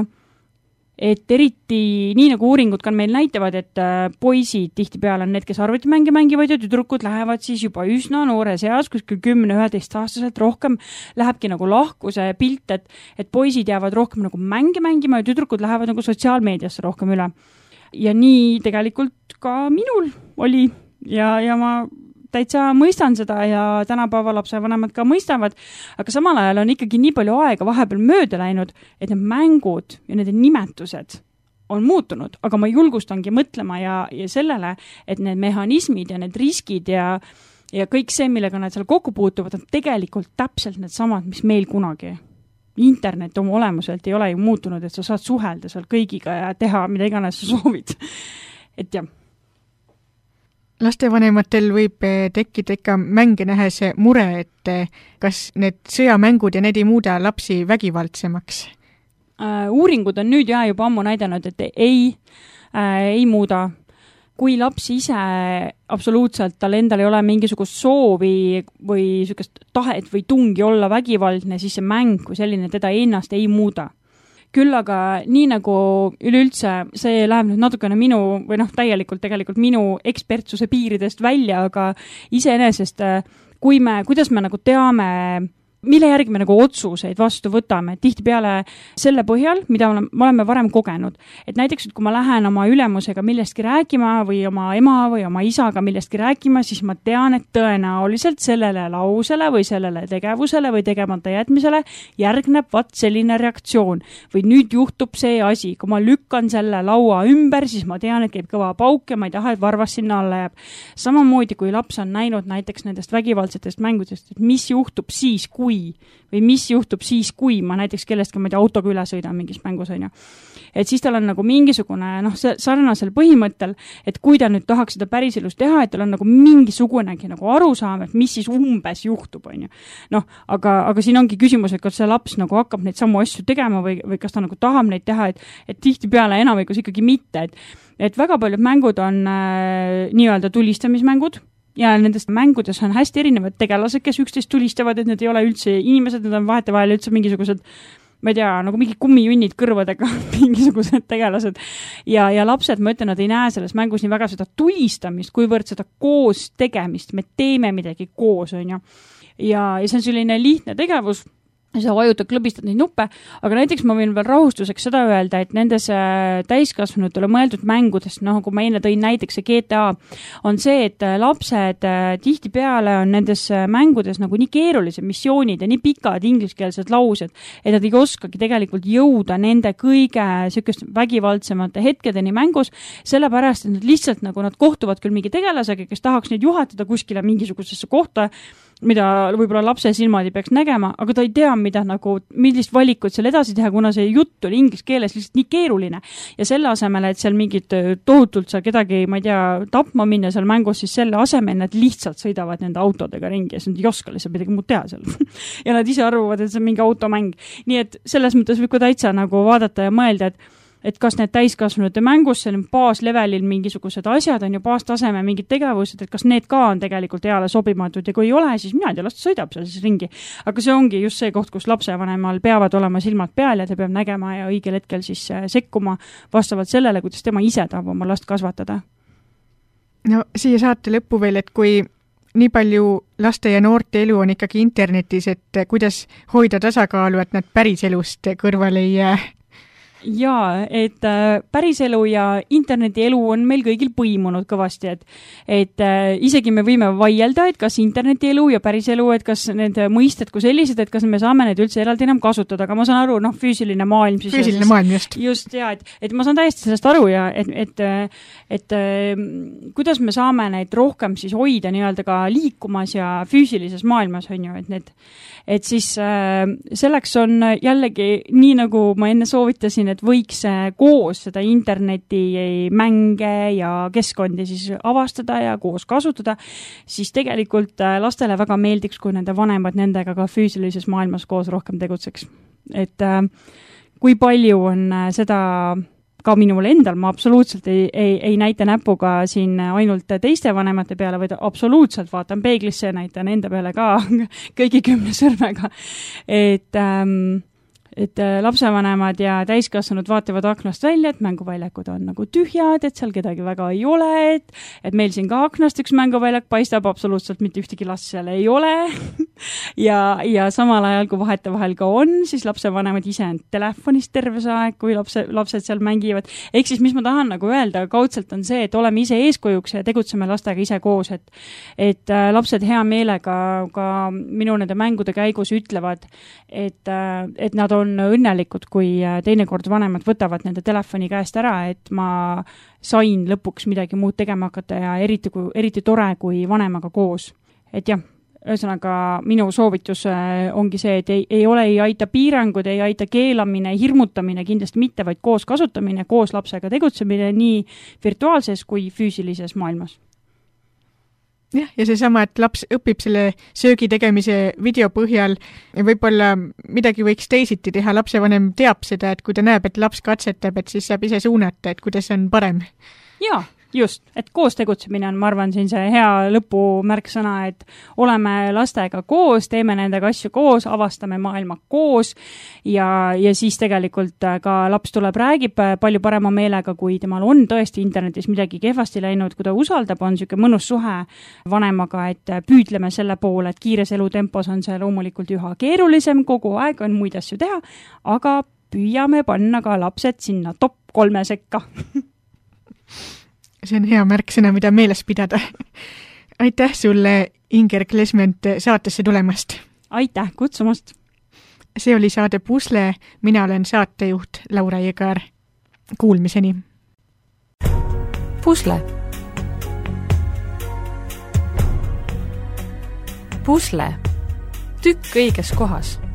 [SPEAKER 3] et eriti nii nagu uuringud ka meil näitavad, et poisid tihtipeale on need, kes arvutimänge mängivad ja tüdrukud lähevad siis juba üsna noores eas, kuskil kümne üheteist aastaselt rohkem lähebki nagu lahku see pilt, et, et poisid jäävad rohkem nagu mänge mängima ja tüdrukud lähevad nagu sotsiaalmeediasse rohkem üle. Ja nii tegelikult ka minul oli ja, ja ma täitsa mõistan seda ja tänapäeva lapsevanemad ka mõistavad, aga samal ajal on ikkagi nii palju aega vahepeal mööda läinud, et need mängud ja nende nimetused on muutunud, aga ma julgustangi mõtlema ja, ja sellele, et need mehhanismid ja need riskid ja, ja kõik see, millega nad seal kokku puutuvad, on tegelikult täpselt need samad, mis meil kunagi. Internet oma olemuselt ei ole ju muutunud, et sa saad suhelda seal kõigiga ja teha, mida iganes sa soovid. Et jah.
[SPEAKER 2] Lastevanematel võib tekkida ikka mänge nähes mure, et kas need sõjamängud ja need ei muuda lapsi vägivaldsemaks?
[SPEAKER 3] Uh, uuringud on nüüd ja juba ammu näidanud, et ei, uh, ei muuda. Kui laps ise absoluutselt, tal endal ei ole mingisugust soovi või sükest tahet või tungi olla vägivaldne, siis see mäng kui selline teda ennast ei muuda. Küll aga nii nagu üleüldse, see läheb nüüd natukene minu, või noh, täielikult tegelikult minu ekspertsuse piiridest välja, aga iseenesest, kui me, kuidas me nagu teame, mille järgi me nagu otsuseid vastu võtame, et tihtipeale selle põhjal, mida me oleme varem kogenud. Et näiteks, et kui ma lähen oma ülemusega millestki rääkima või oma ema või oma isaga millestki rääkima, siis ma tean, et tõenäoliselt sellele lausele või sellele tegevusele või tegemata jätmisele järgneb vat selline reaktsioon. Või nüüd juhtub see asi, kui ma lükkan selle laua ümber, siis ma tean, et käib kõva pauk ja ma ei taha, et varvas sinna alla jääb. Samamoodi, kui laps on näinud näiteks nendest vägivaldsetest mängudest, et mis juhtub siis, kui või mis juhtub siis, kui ma näiteks kellestki ma ei tea, autoga üle sõidan mingis mängus, on ju. Et siis tal on nagu mingisugune noh, sarnasel põhimõttel, et kui ta nüüd tahaks seda päriselus teha, et tal on nagu mingisugunegi nagu arusaam, et mis siis umbes juhtub, on ju. Noh, aga, aga siin ongi küsimus, et kas see laps nagu hakkab neid samu asju tegema või, või kas ta nagu tahab neid teha, et, et tihtipeale enamikus ikkagi mitte, et, et väga paljud mängud on äh, nii-öelda tulistamismängud, ja nendest mängudes on hästi erinevad tegelased, kes üksteist tulistavad, et need ei ole üldse inimesed, need on vahetevahel üldse mingisugused, ma ei tea, nagu mingi kummijunnid kõrvadega, mingisugused tegelased. Ja, ja lapsed, ma ütlen, nad ei näe selles mängus nii väga seda tulistamist, kuivõrd seda koos tegemist, me teeme midagi koos, on ju. Ja, ja see on selline lihtne tegevus, sa vajutad, klõbistad neid nuppe, aga näiteks ma võin veel rahustuseks seda öelda, et nendes täiskasvanutele mõeldud mängudest, noh, kui ma enne tõin näiteks see G T A, on see, et lapsed tihtipeale on nendes mängudes nagu nii keerulised missioonid ja nii pikad ingliskeelsed laused, et nad ei oskagi tegelikult jõuda nende kõige sükest vägivaldsemate hetkedeni mängus, sellepärast, et nad lihtsalt nagu nad kohtuvad küll mingi tegelasega, kes tahaks neid juhatada kuskile mingisugusesse kohta, mida võib-olla lapse silmad ei peaks nägema, aga ta ei tea, mida nagu, millist valikut seal edasi teha, kuna see jutt oli inglise keeles lihtsalt nii keeruline. Ja selle asemel, et seal mingid tohutult seal kedagi, ma ei tea, tapma minna seal mängus, siis selle asemel nad lihtsalt sõidavad nende autodega ringi ja siis nad ei oska lihtsalt midagi muud teha seal. Ja nad ise arvavad, et see on mingi automäng. Nii et selles mõttes võib ka täitsa nagu vaadata ja mõelda, et et kas need täiskasvanute mängus, see on baaslevelil mingisugused asjad, on ju baastaseme mingid tegevused, et kas need ka on tegelikult eale sobimatud ja kui ei ole, siis mina ei tea, last sõidab seal siis ringi. Aga see ongi just see koht, kus lapsevanemal peavad olema silmad peal ja ta peab nägema ja õigel hetkel siis sekkuma vastavalt sellele, kuidas tema ise tahab oma last kasvatada.
[SPEAKER 2] No siia saate lõppu veel, et kui nii palju laste ja noorte elu on ikkagi internetis, et kuidas hoida tasakaalu, et nad päris elust kõrval ei jää?
[SPEAKER 3] Jaa, et äh, päriselu ja internetielu on meil kõigil põimunud kõvasti, et, et äh, isegi me võime vaielda, et kas internetielu ja päriselu, et kas need mõisted kui sellised, et kas me saame need üldse eraldi enam kasutada, aga ma saan aru, noh, füüsiline maailm. Siis
[SPEAKER 2] füüsiline
[SPEAKER 3] siis,
[SPEAKER 2] maailm, just.
[SPEAKER 3] Just, jaa, et, et ma saan täiesti sellest aru ja et, et, et, et kuidas me saame neid rohkem siis hoida nii-öelda ka liikumas ja füüsilises maailmas, on ju, et need, et siis äh, selleks on jällegi, nii nagu ma enne soovitasin, et võiks koos seda interneti mänge ja keskkondi siis avastada ja koos kasutada, siis tegelikult lastele väga meeldiks, kui nende vanemad nendega ka füüsilises maailmas koos rohkem tegutseks. Et kui palju on seda ka minul endal, ma absoluutselt ei, ei, ei näita näpuga siin ainult teiste vanemate peale, vaid absoluutselt vaatan peeglisse ja näitan enda peale ka kõigi kümne sõrmega. Et ähm, et lapsevanemad ja täiskasvanud vaatavad aknast välja, et mänguväljakud on nagu tühjad, et seal kedagi väga ei ole, et, et meil siin ka aknast üks mänguväljak paistab, absoluutselt mitte ühtegi last seal ei ole. ja, ja samal ajal, kui vahete vahel ka on, siis lapsevanemad ise on telefonist terve see aeg, kui lapse, lapsed seal mängivad. Ehk siis, mis ma tahan nagu öelda kaudselt on see, et oleme ise eeskujuks ja tegutseme lastega ise koos, et, et äh, lapsed hea meelega ka minu nende mängude käigus ütlevad, et, äh, et nad on on õnnelikud, kui teinekord vanemad võtavad nende telefoni käest ära, et ma sain lõpuks midagi muud tegema hakata ja eriti, kui, eriti tore, kui vanemaga koos. Et jah, ühesõnaga minu soovitus ongi see, et ei, ei ole, ei aita piirangud, ei aita keelamine, hirmutamine kindlasti mitte, vaid koos kasutamine, koos lapsega tegutsemine nii virtuaalses kui füüsilises maailmas.
[SPEAKER 2] Jah, ja seesama, et laps õpib selle söögi tegemise video põhjal ja võib-olla midagi võiks teisiti teha, lapsevanem teab seda, et kui ta näeb, et laps katsetab, et siis saab ise suunata, et kuidas on parem.
[SPEAKER 3] Jaa, just, et koos tegutsemine on, ma arvan, siin see hea lõpumärksõna, et oleme lastega koos, teeme nendega asju koos, avastame maailma koos ja, ja siis tegelikult ka laps tuleb, räägib palju parema meelega, kui temal on tõesti internetis midagi kehvasti läinud, kui ta usaldab, on niisugune mõnus suhe vanemaga, et püüdleme selle poole, et kiires elutempos on see loomulikult üha keerulisem, kogu aeg on muid asju teha, aga püüame panna ka lapsed sinna top kolme sekka.
[SPEAKER 2] See on hea märksõna, mida meeles pidada. Aitäh sulle, Inger Klesment, saatesse tulemast.
[SPEAKER 3] Aitäh kutsumast.
[SPEAKER 2] See oli saade Pusle. Mina olen saatejuht Laura Jõgar. Kuulmiseni.
[SPEAKER 1] Pusle. Pusle. Tükk õiges kohas.